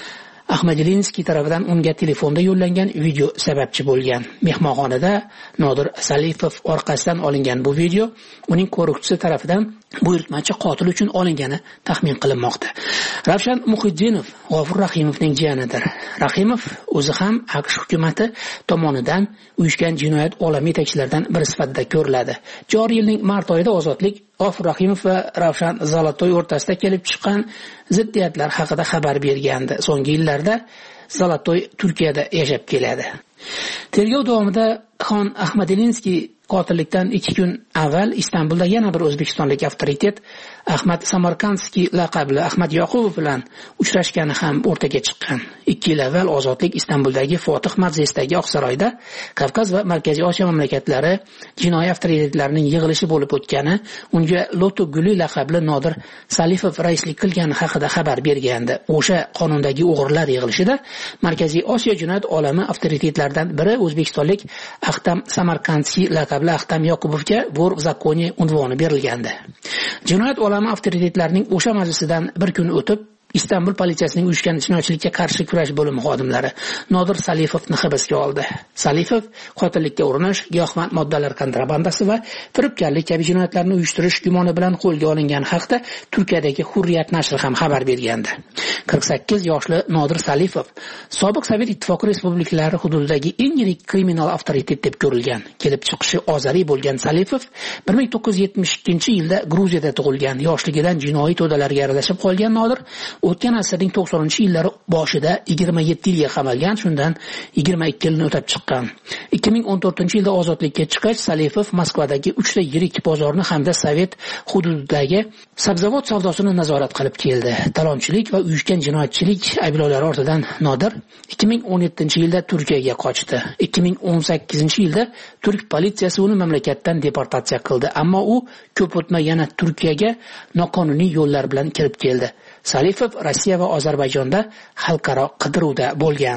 Ahmadilinskiy tomonidan unga telefonda yo'llangan video sababchi bo'lgan. Mehmonxonada Nodir Salipov orqasidan olingan bu video uning qo'riqchisi tomonidan buyurtmachi qotil uchun olingani taxmin qilinmoqda. Ravshan Muhiddinov G'ofur Rahimovning jiyanidir. Rahimov o'zi ham AQSh hukumatı tomonidan uyushgan jinoyat olami yetakchilaridan biri sifatida ko'riladi. Joriy yilning mart oyida ozodlik G'ofur Rahimov va Ravshan Zalatoy o'rtasida kelib chiqqan ziddiyatlar haqida xabar bergandi. So'nggi yillarda Zalatoy Turkiyada yashab keladi. Tergov davomida Xon Ahmadilinskiy qotillikdan ikki kun avval Istanbulda yana bir o'zbekistonlik avtoritet Ahmad Samarkandskiy laqabli Ahmad Yoqubov bilan uchrashgani ham o'rtaga chiqqan. ikki yil avval ozodlik Istanbuldagi Fotih Majlisdagi Oqsaroyda Kavkaz va Markaziy Osiyo mamlakatlari jinoiy avtoritetlarining yig'ilishi bo'lib o'tgani, unga Loto Guli laqabli Nodir Salipov raislik qilgani haqida xabar bergandi. O'sha qonundagi o'g'irlar yig'ilishida Markaziy Osiyo jinoyat olami avtoritetlaridan biri o'zbekistonlik Ahtam Samarkandskiy laqabli Ahtam Yoqubovga Vor v zakoni unvoni berilgandi. Jinoyat olami avtoritetlarining o'sha majlisidan bir kun o'tib Istanbul politsiyasining uyushgan jinoyatchilikka qarshi kurash bo'limi xodimlari Nodir Salipovni hibsga oldi. Salipov qotillikka urinish, giyohvand moddalar kontrabandasi va firibgarlik kabi jinoyatlarni uyushtirish gumoni bilan qo'lga olingan haqda Turkiyadagi Hurriyat nashri ham xabar bergandi. qirq sakkiz yoshli Nodir Salipov sobiq Sovet ittifoqi respublikalari hududidagi eng yirik kriminal avtoritet deb ko'rilgan. Kelib chiqishi ozariy bo'lgan Salipov bir ming to'qqiz yuz yetmish ikkinchi yilda Gruziyada tug'ilgan. Yoshligidan jinoiy to'dalarga aralashib qolgan Nodir o'tgan asrning to'qsoninchi yillari boshida yigirma yetti yilga qamalgan, shundan yigirma ikki yilni o'tab chiqqan. ikki ming o'n to'rtinchi yilda ozodlikka chiqqach, Salipov Moskvadagi uchta yirik bozorni hamda Sovet hududidagi sabzavot savdosini nazorat qilib keldi. Talonchilik va uyushgan jinoyatchilik ayblovlari ortidan Nodir ikki ming o'n yettinchi yilda Turkiyaga qochdi. ikki ming o'n sakkizinchi yilda turk politsiyasi uni mamlakatdan deportatsiya qildi, ammo u ko'p o'tmay yana Turkiyaga noqonuniy yo'llar bilan kirib keldi. Salipov Rossiya va Ozarbayjonda xalqaro qidiruvda bo'lgan.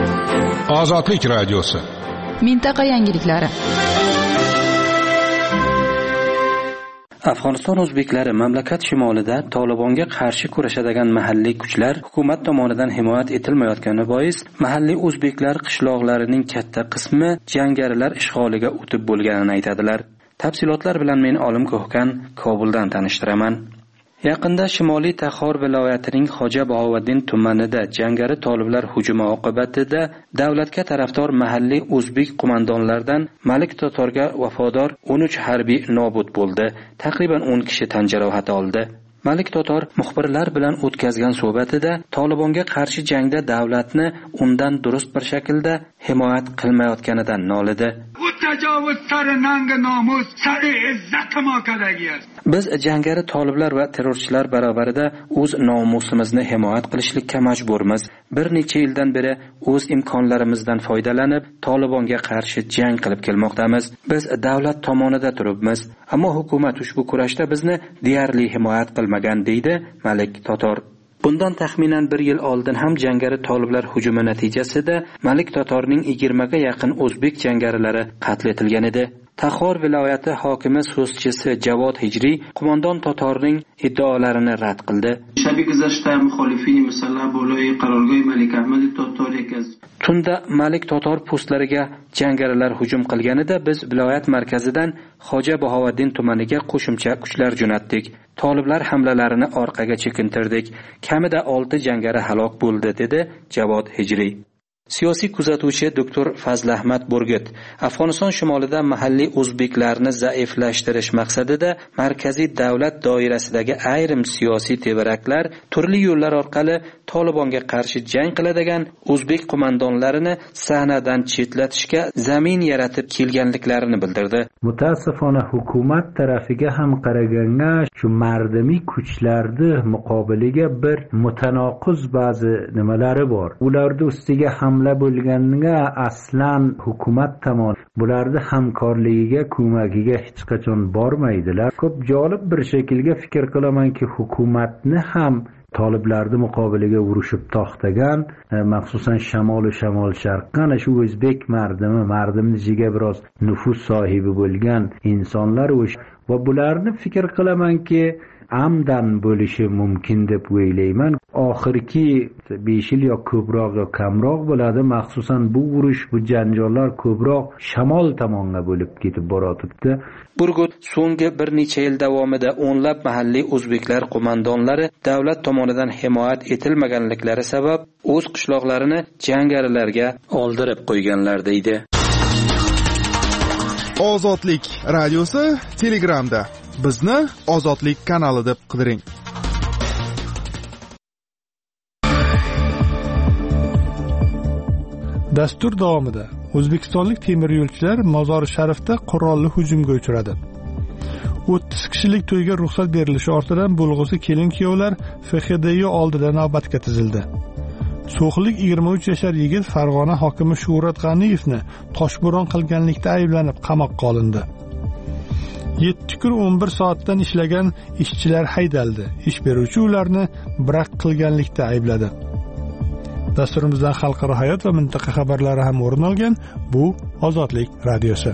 Ozodlik radiosi. Mintaqa yangiliklari. Afg'oniston o'zbeklari mamlakat shimolida Tolibonga qarshi kurashadigan mahalliy kuchlar hukumat tomonidan himoya etilmayotgani bois mahalliy o'zbeklar qishloqlarining katta qismi jangarilar ishg'oliga o'tib bo'lganini aytadilar. Tafsilotlar bilan men Olim Ko'hkan Kobuldan tanishtiraman. Yaqinda Shimoliy Taxor viloyatining Xo'ja Bahovuddin tumanida jangari toliblar hujumi oqibatida davlatga tarafdor mahalliy o'zbek qo'mondonlaridan Malik Totorga vafodor o'n uch harbiy nobud bo'ldi. Taqriban o'n kishi tan jarohati oldi. Malik Totor muxbirlar bilan o'tkazgan suhbatida Tolibonga qarshi jangda davlatni undan durust bir shaklda himoya qilmayotganidan nolidi. Biz jangari toliblar va terrorchilar baravarida o'z nomusimizni himoya qilishlikka majburmiz. Bir necha yildan beri o'z imkonlarimizdan foydalanib Tolibonga qarshi jang qilib kelmoqdamiz. Biz davlat tomonida turibmiz, ammo hukumat ushbu kurashda bizni deyarli himoya qilmagan, deydi Malik Totor. Bundan taxminan bir yil oldin ham jangari toliblar hujumi natijasida Malik Totorning yigirmaga yaqin o'zbek jangarilari qatl etilgan edi. Taxor viloyati hokimi so'zchisi Javod Hijriy qo'mondon Totorning iddaolarini rad qildi. Tunda Malik Totor postlariga jangarilar hujum qilganida biz viloyat markazidan Xo'ja Bahovuddin tumaniga qo'shimcha kuchlar jo'natdik. Toliblar hamlalarini orqaga chekintirdik. Kamida olti jangari halok bo'ldi, dedi Javod Hijriy. Siyosiy kuzatuvchi doktor Fazlahmat Burgut Afg'oniston shimolida mahalliy o'zbeklarni zaiflashtirish maqsadida markaziy davlat doirasidagi ayrim siyosiy tevaraklar turli yo'llar orqali Tolibonga qarshi jang qiladigan o'zbek qo'mondonlarini sahnadan chetlatishga zamin yaratib kelganliklarini bildirdi. Mutaasifona hukumat tarafiga ham qaraganda shu mardimiy kuchlarni muqobiliga bir mutanoqiz ba'zi nimalari bor. Ularning ustiga hamla bo'lganiga aslan hukumat tomon bularni hamkorligiga, ko'magiga hech qachon bormaydilar. Ko'p jolib bir shaklga fikr qilamanki, hukumatni ham toliblarni muqobiliga urushib to'xtagan, maxsusan shamol va shamol sharqdan shu o'zbek mardimi, mardimnijiga biroz nufuz sohibi bo'lgan insonlar va bularni fikr qilamanki amdan bo'lishi mumkin deb o'ylayman. Oxirgi besh yil yo ko'proq yo kamroq bo'ladi, maxsusan bu urush, bu janjollar ko'proq shamol tomonga bo'lib ketib boryapti. Burgut so'nggi bir necha yil davomida o'nlab mahalliy o'zbeklar qo'mondonlari davlat tomonidan himoyat etilmaganliklari sabab o'z qishloqlarini jangarilarga oldirib qo'yganlar deydi. Ozodlik radiosi Telegramda. Bizni Ozodlik kanali deb qidiring. Dastur davomida o'zbekistonlik temir yo'lchilar Mozori Sharifda qurolli hujumga uchradi. o'ttiz kishilik to'yga ruxsat berilishi ortidan bo'lg'usi kelin-kuyovlar F X D Y oldida navbatga tizildi. So'xlik yigirma uch yashar yigit Farg'ona hokimi Shuhrat G'aniyevni toshbo'ron qilganlikda ayblanib qamoqqa olindi. yetti kun o'n bir soatdan ishlagan ishchilar haydaldi. Ish beruvchi ularni biroq qilganlikda aybladi. Dasturimizdan xalqaro hayot va mintaqa xabarlari ham o'rin olgan. Bu Ozodlik radiosi.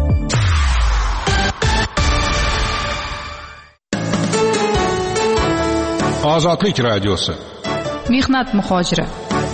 Ozodlik radiosi. Mehnat muhojiri.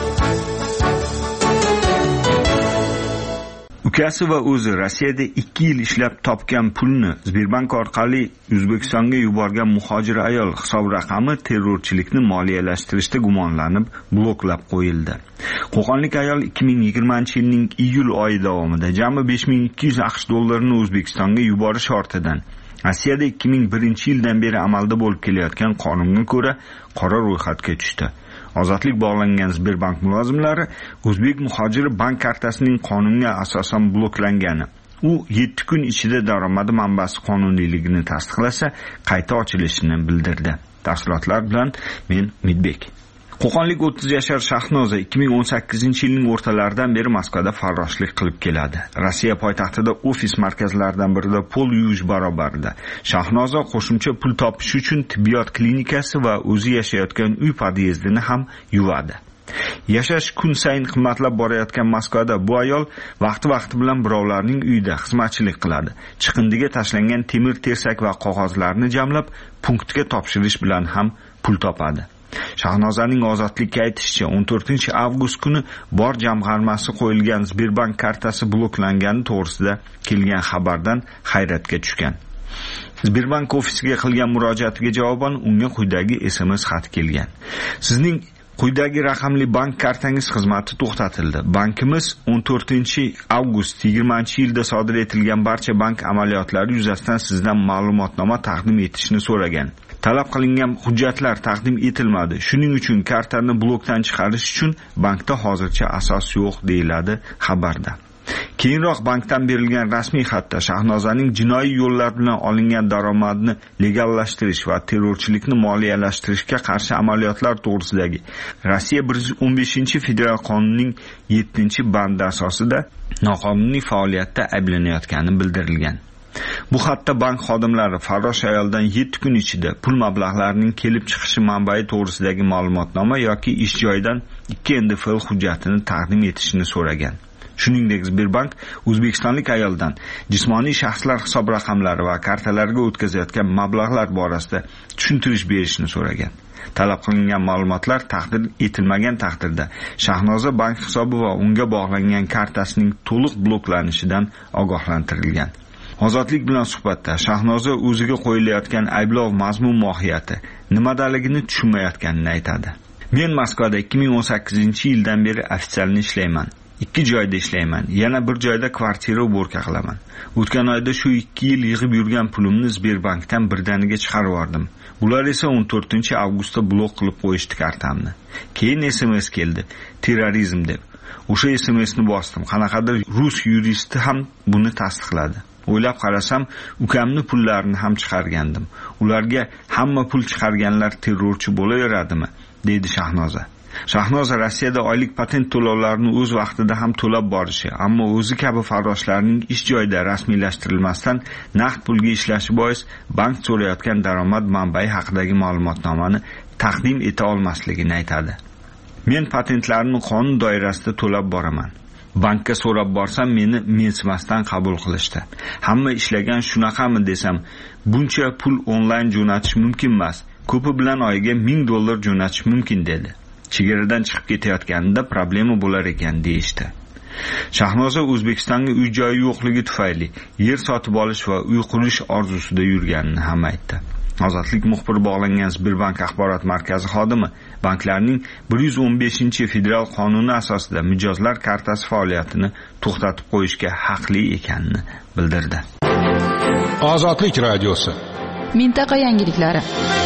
Ukasi va o'zi Rossiyada ikki yil ishlab topgan pulni Sberbank orqali O'zbekistonga yuborgan muhojir ayol hisob raqami terrorchilikni moliyalashtirishda gumonlanib bloklab qo'yildi. Qo'qonlik ayol ikki ming yigirmanchi yilning iyul oyi davomida jami besh ming ikki yuz AQSh dollarini O'zbekistonga yuborish ortidan Rossiyada ikki ming birinchi yildan beri amalda bo'lib kelayotgan qonunga ko'ra qora ro'yxatga tushdi. Ozodlik bog'langan Sberbank mulozimlari o'zbek muhojiri bank kartasining qonunga asosan bloklangani, u yetti kun ichida daromadi manbasi qonuniyligini tasdiqlasa, qayta ochilishini bildirdi. Tafsilotlar bilan men Midbek. Qo'qonlik o'ttiz yashar Shahnoza ikki ming o'n sakkizinchi yilning o'rtalaridan beri Moskvada farroshlik qilib keladi. Rossiya poytaxtida ofis markazlaridan birida pul yuvish barobarida Shahnoza qo'shimcha pul topish uchun tibbiyot klinikasi va o'zi yashayotgan uy podyezdini ham yuvadi. Yashash kun sayin qimmatlab borayotgan Moskvada bu ayol vaqti-vaqti bilan birovlarning uyida xizmatchilik qiladi. Chiqindiga tashlangan temir tersak va qog'ozlarni jamlab punktga topshirish bilan ham pul topadi. Shahnozaning ozodlikka aytishicha, o'n to'rtinchi avgust kuni bor jamg'armasi qo'yilgan Sberbank kartasi bloklangani to'g'risida kelgan xabardan hayratga tushgan. Sberbank ofisiga qilgan murojaatiga javoban unga quyidagi S M S xat kelgan. Sizning quyidagi raqamli bank kartangiz xizmati to'xtatildi. Bankimiz o'n to'rtinchi avgust yigirmanchi yilda sodir etilgan barcha bank amaliyotlari yuzasidan sizdan ma'lumotnoma taqdim etishni so'ragan. Talab qilingan hujjatlar taqdim etilmadi. Shuning uchun kartani blokdan chiqarish uchun bankda hozircha asos yo'q, deyiladi xabarda. Keyinroq bankdan berilgan rasmiy xatda Shahnozaning jinoiy yo'llar bilan olingan daromadni legallashtirish va terrorchilikni moliyalashtirishga qarshi amaliyotlar to'g'risidagi Rossiya bir yuz o'n beshinchi federal qonunining yettinchi bandi asosida noqonuniy faoliyatda ayblanayotgani bildirilgan. Bu xatda bank xodimlari farrosh ayoldan yetti kun ichida pul mablag'larining kelib chiqishi manbai to'g'risidagi ma'lumotnoma yoki ish joyidan ikki N D F L hujjatini taqdim etishini so'ragan. Shuningdek, Sberbank o'zbekistonlik ayoldan jismoniy shaxslar hisob raqamlari va kartalarga o'tkazayotgan mablag'lar borasida tushuntirish berishni so'ragan. Talab qilingan ma'lumotlar taqdim etilmagan taqdirda Shahnoza bank hisobi va unga bog'langan kartasining to'liq bloklanishidan ogohlantirilgan. Ozodlik bilan suhbatda Shahnoza o'ziga qo'yilayotgan ayblov mazmun mohiyati nimadaligini tushunmayotganini aytadi. Men Moskvada ikki ming o'n sakkizinchi yildan beri ofitsialni ishlayman. Ikki joyda ishlayman. Yana bir joyda kvartira uborka qilaman. O'tgan oyda shu ikki yil yig'ib yurgan pulimni Sberbankdan birdaniga chiqarib yubordim. Bular esa o'n to'rtinchi avgustda blok qilib qo'yishdi kartamni. Keyin S M S keldi, terrorizm deb. O'sha S M Sni bosdim. Qanaqadir rus yuristi ham buni tasdiqladi. O'ylab qarasam, ukamni pullarini ham chiqargandim. Ularga hamma pul chiqarganlar terrorchi bo'laveradimi, deydi Shahnoza. Shahnoza Rossiyada oylik patent to'lovlarini o'z vaqtida ham to'lab borishi, ammo o'zi kabi farroshlarning ish joyida rasmiylashtirilmasdan naqd pulga ishlashi bois bank so'rayotgan daromad manbai haqidagi ma'lumotnomani taqdim eta olmasligini aytadi. Men patentlarni qonun doirasida to'lab boraman. Bankka so'rab borsam meni mensimasdan qabul qilishdi. Hamma ishlagan shunaqami desam, buncha pul onlayn jo'natish mumkin emas. Ko'pi bilan oyiga ming dollar jo'natish mumkin dedi. Chegaradan chiqib ketayotganida problema bo'lar ekan deyishdi. Shahnoza O'zbekistonga uy joyi yo'qligi tufayli yer sotib olish va uy qurish orzusida yurganini ham aytdi. Ozodlik muxbiri bog'langan Sberbank axborot markazi xodimi banklarning bir yuz o'n beshinchi federal qonuni asosida mijozlar kartasi faoliyatini to'xtatib qo'yishga haqli ekanini bildirdi. Ozodlik radiosi. Mintaqa yangiliklari.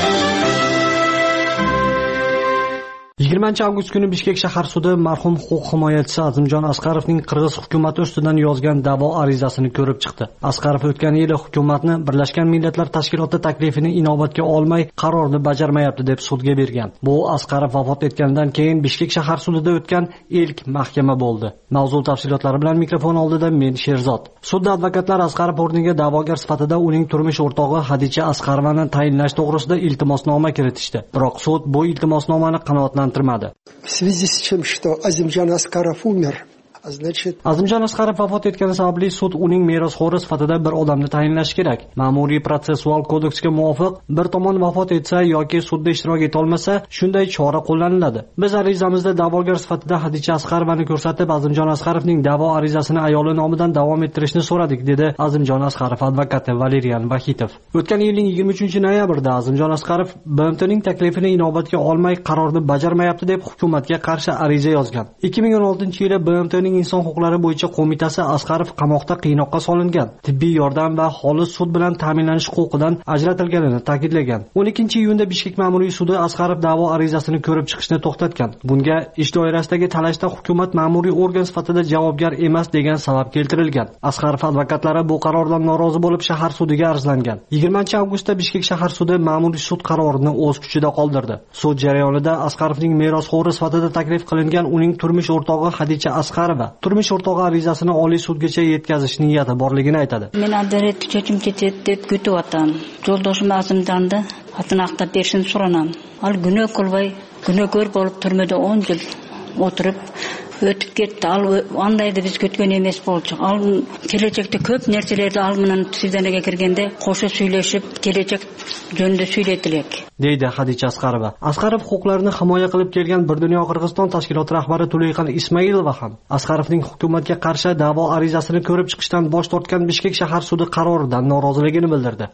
yigirmanchi avgust kuni Bishkek shahar sudi marhum huquq himoyachisi Azimjon Asqarovning Qirg'iz hukumati ustidan yozgan da'vo arizasini ko'rib chiqdi. Asqarov o'tgan yili hukumatni Birlashgan Millatlar Tashkiloti taklifini inobatga olmay qarorni bajarmayapti deb sudga bergan. Bu Asqarov vafot etgandan keyin Bishkek shahar sudida o'tgan ilk mahkama bo'ldi. Mavzu tafsilotlari bilan mikrofon oldida men Sherzod. Sudda advokatlar Asqarov o'rniga da'vogar sifatida uning turmush o'rtog'i Hadicha Asqarovani tayinlash to'g'risida iltimosnoma kiritishdi. Biroq sud bu iltimosnomani qanoatlantirmadi. В связи с чем, что Азимжан Аскаров умер, значит... Azimjon Asqarov vafot etgani sababli sud uning merosxo'ri sifatida bir odamni tayinlashi kerak. Ma'muriy protsessual kodeksga muvofiq bir tomon vafot etsa yoki sudda ishtirok eta olmasa, shunday chora qo'llaniladi. Biz arizamizda da'vogar sifatida Hadicha Asqarovani ko'rsatib, Azimjon Asqarovning da'vo arizasini ayoli nomidan davom ettirishni so'radik, dedi Azimjon Asqarov advokati Valerian Vahitov. O'tgan yilning yigirma uchinchi noyabrida Azimjon Asqarov B M Tning taklifini inobatga olmay qarorni bajarmayapti deb hukumatga qarshi ariza yozgan. ikki ming o'n oltinchi yili B M Tning inson huquqlari bo'yicha qo'mitasi Asqarov qamoqda qiynoqqa solingan, tibbiy yordam va xolis sud bilan ta'minlanish huquqidan ajratilganini ta'kidlagan. o'n ikkinchi iyunda Bishkek ma'muriy sudi Asqarov da'vo arizasini ko'rib chiqishni to'xtatgan. Bunga ish doirasidagi talashda hukumat ma'muriy organ sifatida javobgar emas degan sabab keltirilgan. Asqarov advokatlari bu qarordan norozi bo'lib shahar sudiga arzlangan. yigirmanchi avgustda Bishkek shahar sudi ma'muriy sud qarorini o'z kuchida qoldirdi. Sud jarayonida Asqarovning merosxo'ri sifatida taklif qilingan uning turmush o'rtog'i Hadicha Asqarova turmush o'rtog'i arizasini Oliy sudgacha yetkazish niyati borligini aytadi. Men adalet chechim ketadi deb kutyapman. Yo'ldoshim Azimjonda atini aqtab berishini so'ranam. Al gunoh qilmay, gunohkor bo'lib turmada o'n yil o'tirib o'tib ketdi. Al andayda biz kutgan emas bo'ldi. Al kelajakda ko'p narsalarni al bilan sizlarga kirganda qo'shib suylashib, kelajak jo'nda suyladilar, deydi Hadicha Asqarova. Asqarov huquqlarini himoya qilib kelgan Bir dunyo Qirg'iziston tashkiloti rahbari To'layxon Ismoilova ham Asqarovning hukumatga qarshi da'vo arizasini ko'rib chiqishdan bosh tortgan Bishkek shahar sudi qaroridan noroziligini bildirdi.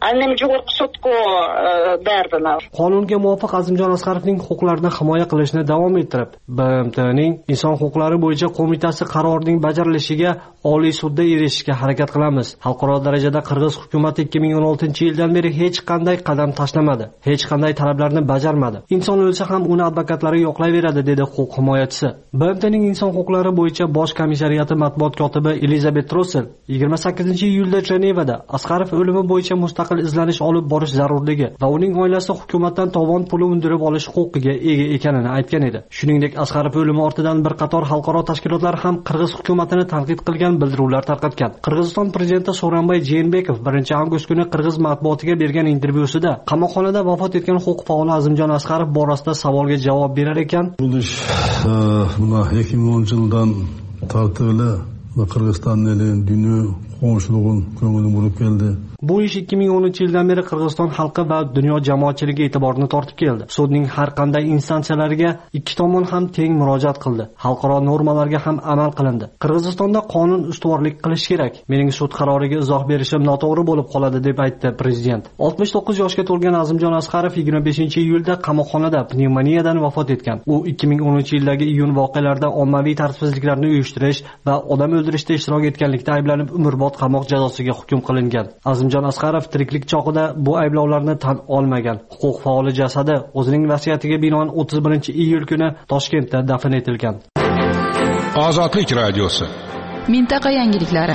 Qonunga muvofiq Azimjon Asqarovning huquqlarini himoya qilishni davom ettirib, B M Tning inson huquqlari bo'yicha qo'mitasi qarorining bajarilishiga Oliy sudda erishishga harakat qilamiz. Xalqaro darajada Qirg'iz hukumati ikki ming o'n oltinchi yildan beri hech qanday qadam tashlamadi, hech qanday talablarni bajarmadi. Inson o'lsa ham uni advokatlari yo'qlayveradi, dedi huquq himoyachisi. B M Tning inson huquqlari bo'yicha bosh komissariyati matbuot kotibi Elizabet Russell yigirma sakkizinchi iyulda Jenevada Asqarov o'limi bo'yicha mustaqil izlanish olib borish zarurligi va uning oilasi hukumatdan tovon puli undirib olish huquqiga ega ekanini aytgan edi. Shuningdek, Asqarov o'limi ortidan bir qator xalqaro tashkilotlar ham Qirg'iz hukumatini tanqid qilgan bildiruvlar tarqatgan. Qirg'iziston prezidenti Sooronbay Jeenbekov birinchi avgust kuni Qirg'iz matbuotiga bergan intervyusida qamoqxonada vafot etgan huquq faoli Azimjon Asqarov borasida savolga javob berar ekan. ikki ming o'ninchi yildan tartibli Qirg'izistonning dunyo qo'shilug'in ko'ngilni bo'lib keldi. Bu ish ikki ming o'ninchi yildan beri Qirg'iziston xalqi va dunyo jamoatchiligi e'tiborini tortib keldi. Sudning har qanday instansiyalariga ikki tomon ham teng murojaat qildi. Xalqaro normalarga ham amal qilindi. Qirg'izistonda qonun ustuvorlik qilish kerak. Mening sud qaroriga izoh berishim noto'g'ri bo'lib qoladi, deb aytdi prezident. oltmish to'qqiz yoshga to'lgan Azimjon Asqarov yigirma beshinchi iyulda qamoqxonada pnevmoniyadan vafot etgan. U ikki ming o'ninchi yildagi iyun voqealarida ommaviy tartibsizliklarni uyushtirish va odam o'ldirishda ishtirok etganlikda ayblanib umrbod qamoq jazosiga hukm qilingan. Azimjon Asqarov tiriklik chog'ida bu ayblovlarni tan olmagan. Huquq faoli jasadi o'zining vasiyatiga binoan o'ttiz birinchi iyul kuni Toshkentda dafn etilgan. Ozodlik radiosi. Mintaqa yangiliklari.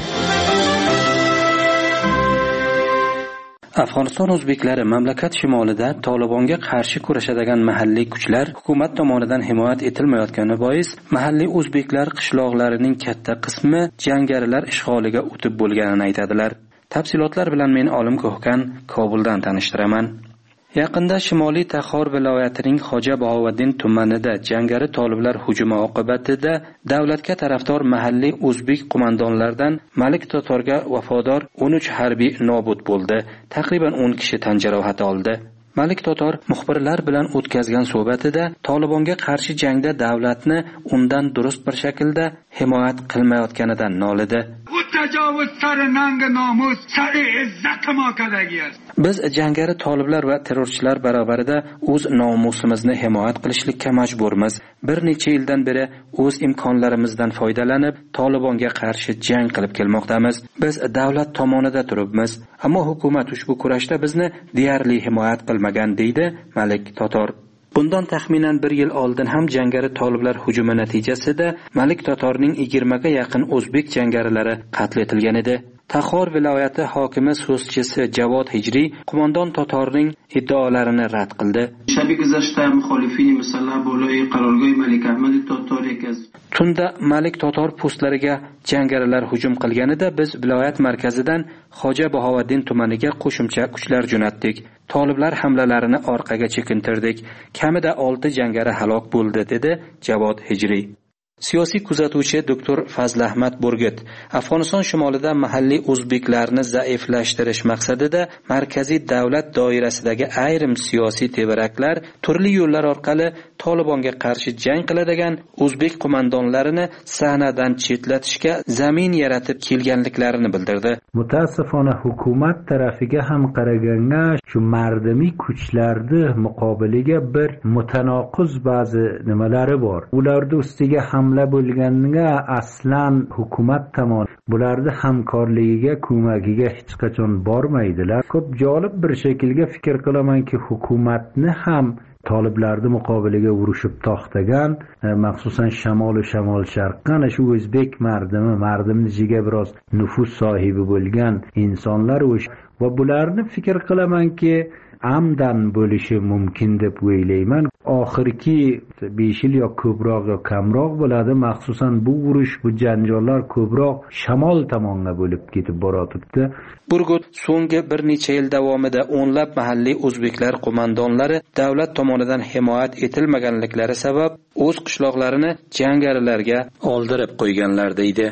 Afg'oniston o'zbeklari mamlakat shimolida Tolibonga qarshi kurashadigan mahalliy kuchlar hukumat tomonidan himoyat etilmayotgani bois mahalliy o'zbeklar qishloqlarining katta qismi jangarilar ishg'oliga o'tib bo'lganini aytadilar. Tafsilotlar bilan men Olim Ko'hkan Kobuldan tanishtiraman. Yaqinda Shimoliy Taxor viloyatining Xo'ja Bahovuddin tumanida jangari toliblar hujumi oqibatida davlatga tarafdor mahalliy o'zbek qo'mondonlaridan Malik Totorga vafodor o'n uch harbiy nobud bo'ldi. Taqriban o'n kishi tan jarohati oldi. Malik Totor muxbirlar bilan o'tkazgan suhbatida Tolibonga qarshi jangda davlatni undan durust bir shaklda himoyat qilmayotganidan nolidi. Bu tajovuz sari nanga nomus, sari izzat himoyadagi. Biz jangari toliblar va terrorchilar barobarida o'z nomusimizni himoyat qilishlikka majburmiz. Bir necha yildan beri o'z imkonlarimizdan foydalanib Tolibonga qarshi jang qilib kelmoqdamiz. Biz davlat tomonida turibmiz, ammo hukumat ushbu kurashda bizni deyarli himoyat qilmagan, deydi Malik Totor. Bundan taxminan bir yil oldin ham jangari toliblar hujumi natijasida Malik Totorning yigirmaga yaqin o'zbek jangarilari qatl etilgan edi. Taxor viloyati hokimi so'zchisi Javod Hijriy qo'mondon Totorning iddaolarini rad qildi. Tunda Malik Totor postlariga jangarilar hujum qilganida biz viloyat markazidan Xo'ja Bahovuddin tumaniga qo'shimcha kuchlar jo'natdik. Toliblar hamlalarini orqaga chekintirdik. Kamida olti jangari halok bo'ldi, dedi Javod Hijriy. Siyosiy kuzatuvchi doktor Fazlahmat Burgut Afg'oniston shimolida mahalliy o'zbeklarni zaiflashtirish maqsadida markaziy davlat doirasidagi ayrim siyosiy tevaraklar turli yo'llar orqali Tolibonga qarshi jang qiladigan o'zbek qo'mondonlarini sahnadan chetlatishga zamin yaratib kelganliklarini bildirdi. Mutaasifona hukumat tarafiga ham qaraganda shu mardimiy kuchlarni muqobiliga bir mutanoqiz ba'zi nimalari bor. Ularda ustiga hamla bo'lganiga aslan hukumat tomon bularni hamkorligiga, ko'magiga hech qachon bormaydilar. Ko'p jolib bir shaklga fikr qilamanki, hukumatni ham toliblarni muqobiliga urushib to'xtagan, maxsusan shamol va shamol sharqdan shu o'zbek mardimi, mardimni ichiga biroz nufuz sohibi bo'lgan insonlar va bularni fikr qilamanki amdan bo'lishi mumkin deb o'ylayman. Oxirgi besh yil yo ko'proq yo kamroq bo'ladi, maxsusan bu urush, bu janjollar ko'proq shamol tomonga bo'lib ketib borotibdi. Burgut so'nggi bir necha yil davomida o'nlab mahalliy o'zbeklar qo'mondonlari davlat tomonidan himoyat etilmaganliklari sabab o'z qishloqlarini jangarilarga oldirib qo'yganlar, deydi.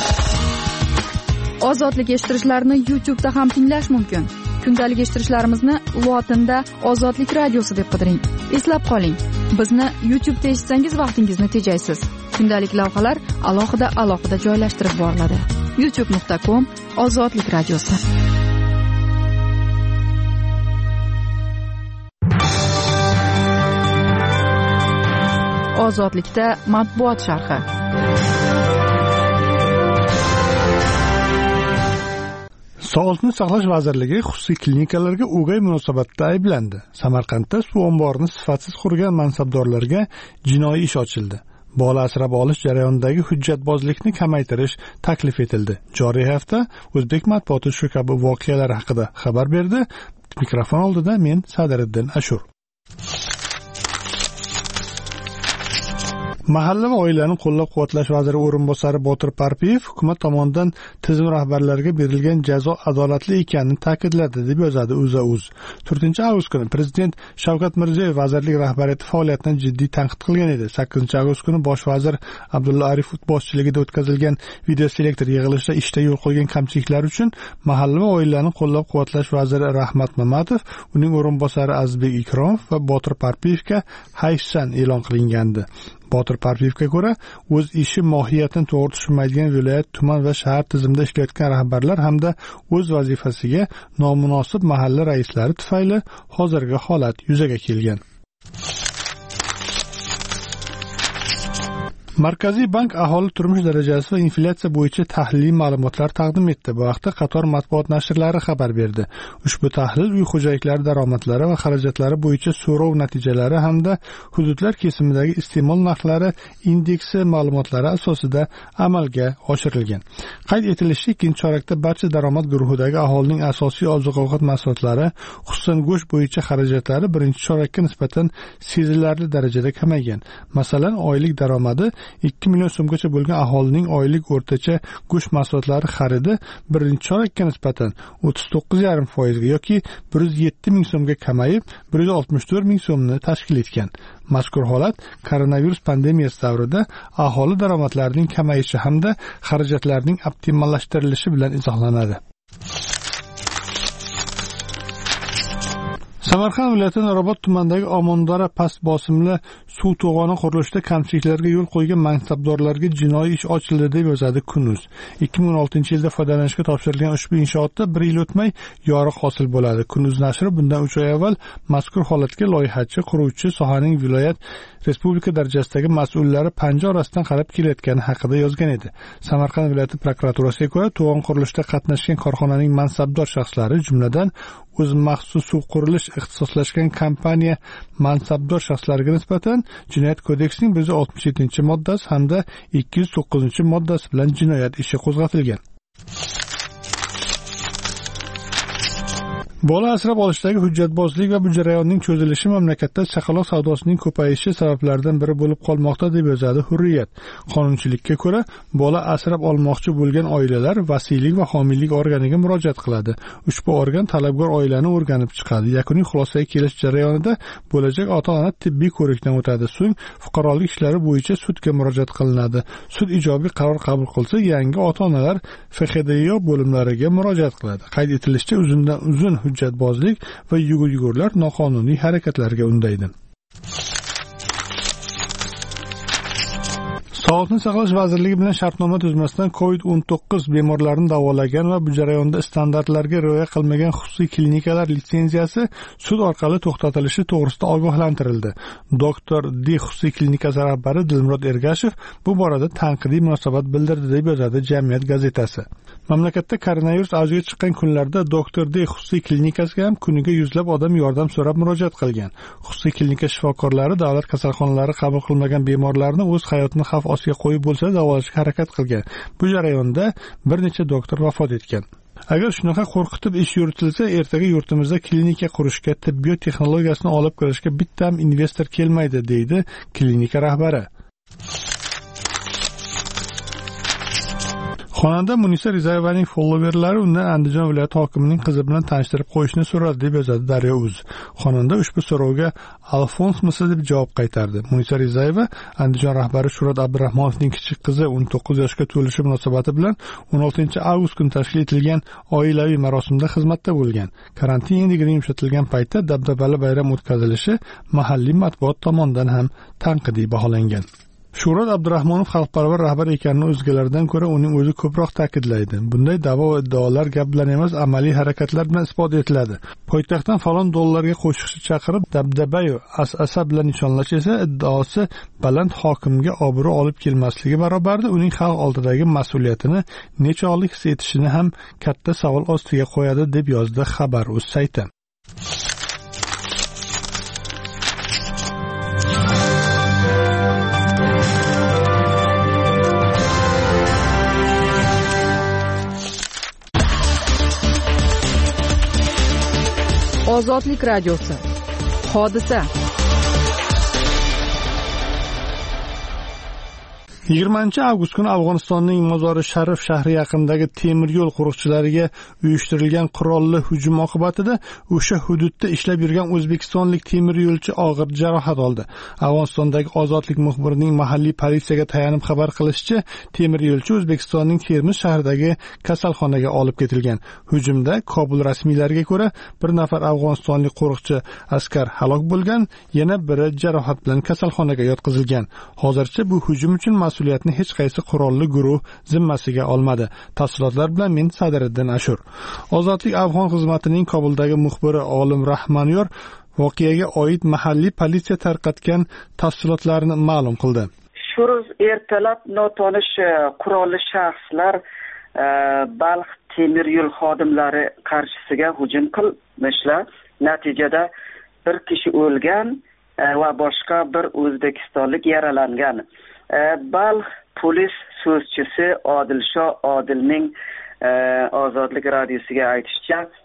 Ozodlik eshittirishlarni YouTube'da ham tinglash mumkin. Kundalik eshittirishlarimizni lotinda Ozodlik radiosi deb qidiring. Eslab qoling, bizni YouTube'da eshitsangiz vaqtingizni tejaysiz. Kundalik lavhalar alohida alohida joylashtirib boriladi. youtube nuqta com Ozodlik radiosi. Ozodlikda matbuot sharhi. Sog'liqni saqlash vazirligi xususiy klinikalarga o'gay munosabatda ayblandi. Samarqandda suv omborini sifatsiz qurgan mansabdorlarga jinoiy ish ochildi. Bola asrab olish jarayonidagi hujjatbozlikni kamaytirish taklif etildi. Joriy hafta o'zbek matbuoti shu kabi voqealar haqida xabar berdi. Mikrofon oldida men Sadiriddin Ashur. Mahalla va oilani qo'llab-quvvatlash vaziri o'rinbosari Botir Parpiyev hukumat tomonidan tizim rahbarlariga berilgan jazo adolatli ekanini ta'kidladi, deb yozadi O'zA-uz. to'rtinchi avgust kuni prezident Shavkat Mirziyoyev vazirlik rahbariyati faoliyatini jiddiy tanqid qilgan edi. sakkizinchi avgust kuni bosh vazir Abdulla Arifov boshchiligida o'tkazilgan videoselektor yig'ilishida ishda yo'l qo'ygan kamchiliklar uchun mahalla va oilani qo'llab-quvvatlash vaziri Rahmat Mamatov, uning o'rinbosari Azizbek Ikromov va Botir Parpiyevga hayfsan e'lon qilingandi. Botir Parpiyevga ko'ra, o'z ishi mohiyatini to'g'ri tushunmaydigan viloyat, tuman va shahar tizimida ishlayotgan rahbarlar hamda o'z vazifasiga nomunosib mahalla raislari tufayli hozirgi holat yuzaga kelgan. Markaziy bank aholi turmush darajasi va inflyatsiya bo'yicha tahliliy ma'lumotlar taqdim etdi. Bu haqda qator matbuot nashrlari xabar berdi. Ushbu tahlil uy xo'jaliklari daromadlari va xarajatlari bo'yicha so'rov natijalari hamda hududlar kesimidagi iste'mol narxlari indeksi ma'lumotlari asosida amalga oshirilgan. Qayd etilishicha, ikkinchi chorakda barcha daromad guruhidagi aholining asosiy oziq-ovqat mahsulotlari, xususan go'sht bo'yicha xarajatlari birinchi chorakka nisbatan sezilarli darajada kamaygan. Masalan, oylik daromadi ikki million so'mgacha bo'lgan aholining oylik o'rtacha go'sht mahsulotlari xaridi birinchi chorakka nisbatan o'ttiz to'qqiz yarim foizga yoki bir yuz yetti ming so'mga kamayib bir yuz oltmish to'rt ming so'mni tashkil etgan. Mazkur holat koronavirus pandemiyasi davrida aholi daromadlarining kamayishi hamda xarajatlarning optimallashtirilishi bilan izohlanadi. Samarqand viloyatining Nurobod tumanidagi Omondora past bosimli suv to'g'oni qurilishida kamchiliklarga yo'l qo'ygan mansabdorlarga jinoiy ish ochildi deb yozadi Kunuz. ikki ming o'n oltinchi yilda foydalanishga topshirilgan ushbu inshootda bir yil o'tmay yoriq hosil bo'ladi. Kunuz nashri bundan uch oy avval mazkur holatga loyihachi, quruvchi, sohaning viloyat, respublika darajasidagi mas'ullari panja orasidan qarab kelayotgani haqida yozgan edi. Samarqand viloyati prokuraturasiga ko'ra, to'g'on qurilishida qatnashgan korxonaning mansabdor shaxslari, jumladan o'z maxsus suv qurilish ixtisoslashgan kompaniya mansabdor shaxslariga nisbatan Jinoyat kodeksining bir yuz oltmish yettinchi moddasi hamda ikki yuz to'qqizinchi moddasi bilan jinoyat ishi qo'zg'atilgan. Bola asrab olishdagi hujjatbozlik va bu jarayonning cho'zilishi mamlakatda chaqaloq savdosining ko'payishi sabablaridan biri bo'lib qolmoqda deb yozadi Hurriyat. Qonunchilikka ko'ra, bola asrab olmoqchi bo'lgan oilalar vasiylik va homiylik organiga murojaat qiladi. Ushbu organ talabgor oilani o'rganib chiqadi. Yakuniy xulosaga kelish jarayonida bo'lajak ota-ona tibbiy ko'rikdan o'tadi. So'ng fuqarolik ishlari bo'yicha sudga murojaat qilinadi. Sud ijobiy qaror qabul qilsa, yangi ota-onalar F X D Y bo'limlariga murojaat qiladi. Qayd etilishicha, uzundan uzun hujjatbozlik va yugur-yugurlar noqonuniy harakatlarga undaydi. Sog'liqni saqlash vazirligi bilan shartnoma tuzmasdan covid o'n to'qqiz bemorlarini davolagan va bu jarayonda standartlarga rioya qilmagan xususiy klinikalar litsenziyasi sud orqali to'xtatilishi to'g'risida ogohlantirildi. Doktor D xususiy klinikasi rahbari Dilmurod Ergashev bu borada tanqidiy munosabat bildirdi deb yozadi Jamiyat gazetasi. Mamlakatda koronavirus avjiga chiqqan kunlarda Doktor D xususiy klinikasiga ham kuniga yuzlab odam yordam so'rab murojaat qilgan. Xususiy klinika shifokorlari davlat kasalxonalari qabul qilmagan bemorlarni o'z hayotini xavf ostiga qo'yib bo'lsa davolashga harakat qilgan. Bu jarayonda bir necha doktor vafot etgan. Agar shunaqa qo'rqitib ish yuritilsa, ertaga yurtimizda klinika qurishga, tibbiyot texnologiyasini olib kirishga bitta ham investor kelmaydi, deydi klinika rahbari. Xonanda Munisa Rizayevaning followerlari undan Andijon viloyati hokimining qizi bilan tanishtirib qo'yishni so'radi deb yozadi Daryo.uz. Xonanda ushbu so'rovga Alfonsmisiz deb javob qaytardi. Munisa Rizayeva Andijon rahbari Shuhrat Abdurahmonovning kichik qizi o'n to'qqiz yoshga to'lishi munosabati bilan o'n oltinchi avgust kuni tashkil etilgan oilaviy marosimda xizmatda bo'lgan. Karantin endigina yumshatilgan paytda dabdabali bayram o'tkazilishi mahalliy matbuot tomonidan ham tanqidiy baholangan. Shuhrat Abdurahmonov xalqparvar rahbar ekanini o'zgalardan ko'ra uning o'zi ko'proq ta'kidlaydi. Bunday da'vo va iddaolar gap bilan emas, amaliy harakatlar bilan isbot etiladi. Poytaxtdan falon dollarga qo'shiqchi chaqirib, dabdaba-yu as'asa bilan nishonlash esa iddaosi baland hokimga obro' olib kelmasligi barobarida uning xalq oldidagi mas'uliyatini nechog'lik his etishini ham katta savol ostiga qo'yadi deb yozdi Xabar.uz sayti. Ozodlik radiosi. Hodisa. yigirmanchi avgust kuni Afg'onistonning Mozori Sharif shahri yaqinidagi temir yo'l qo'riqchilariga uyushtirilgan qurolli hujum oqibatida o'sha hududda ishlab yurgan o'zbekistonlik temir yo'lchi og'ir jarohat oldi. Afg'onistondagi Ozodlik muxbirining mahalliy politsiyaga tayanib xabar qilishicha, temir yo'lchi O'zbekistonning Termiz shahridagi kasalxonaga olib ketilgan. Hujumda Kobul rasmiylariga ko'ra bir nafar afg'onistonlik qo'riqchi askar halok bo'lgan, yana biri jarohat bilan kasalxonaga yotqizilgan. Hozircha bu hujum uchun mas'uliyatni hech qaysi qurolli guruh zimmasiga olmadi. Tafsilotlar bilan men Sadiriddin Ashur. Ozodlik Afg'on xizmatining Kobuldagi muxbiri Olim Rahmanyor voqeaga oid mahalliy politsiya tarqatgan tafsilotlarni ma'lum qildi. Shu ertalab notanish qurolli shaxslar Balx temir yo'l xodimlari qarshisiga hujum qilmishlar. Natijada bir kishi o'lgan va boshqa bir o'zbekistonlik yaralangan. Balx polis so'zchisi Odilsho Odilning Ozodlik radiosiga aytishicha,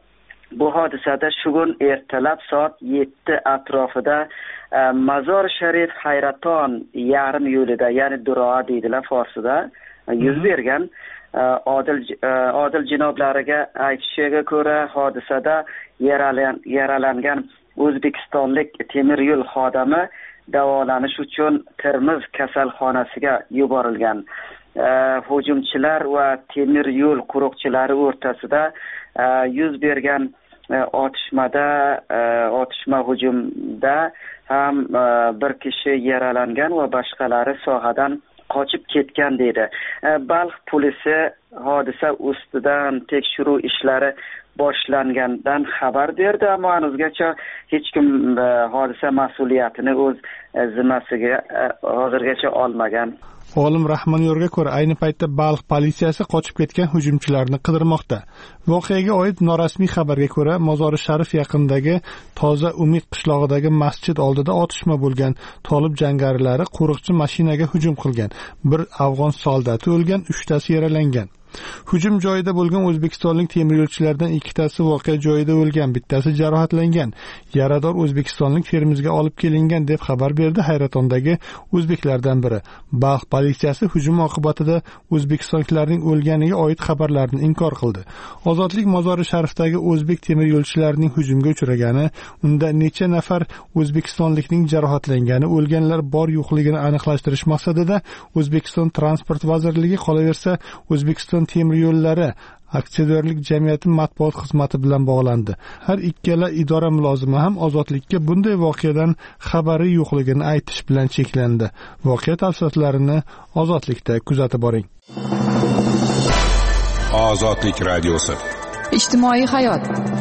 Bu hodisada shugun ertalab soat yetti atrofida Mazor Sharif Hayraton yarim yo'lida, ya'ni Duroa deydilar forsida, yuz bergan. Odil odil janoblariga aytishiga ko'ra, hodisada yaralangan o'zbekistonlik temir yo'l xodimi davolanish uchun Termiz kasalxonasiga yuborilgan. Hujumchilar va temir yo'l quruqchilari o'rtasida yuz bergan otishmada otishma hujumda ham bir kishi yaralangan va boshqalari sohadan qochib ketgan dedi. Balx polisi hodisa ustidan tekshiruv ishlari boshlangandan xabar berdi, ammo hanuzgacha hech kim hodisa mas'uliyatini o'z zimmasiga hozirgacha olmagan. Olim Rahmonyorga ko'ra, ayni paytda Balx politsiyasi qochib ketgan hujumchilarni qidirmoqda. Voqeaga oid norasmiy xabarga ko'ra, Mozori Sharif yaqinidagi Toza Umid qishlog'idagi masjid oldida otishma bo'lgan. Tolib jangarilari qo'riqchi mashinaga hujum qilgan. Bir afg'on soldati o'lgan, uchtasi yaralangan. Hujum joyida bo'lgan o'zbekistonlik temiryo'lchilardan ikkitasi voqea joyida o'lgan, bittasi jarohatlangan. Yarador o'zbekistonlik Termizga olib kelingan deb xabar berdi Hayratondagi o'zbeklardan biri. Balx politsiyasi hujum oqibatida o'zbekistonliklarning o'lganiga oid xabarlarni inkor qildi. Ozodlik Mozori Sharifdagi o'zbek temiryo'lchilarining hujumga uchragani, unda necha nafar o'zbekistonlikning jarohatlangani, o'lganlar bor yo'qligini aniqlashtirish maqsadida O'zbekiston Transport vazirligi, qolaversa O'zbekiston temir yo'llari aksiyadorlik jamiyati matbuot xizmati bilan bog'landi. Har ikkala idora mulozimi ham ozodlikka bunday voqeadan xabari yo'qligini aytish bilan cheklandi. Voqea tafsilotlarini ozodlikda kuzatib boring. Ozodlik radiosi. Ijtimoiy hayot.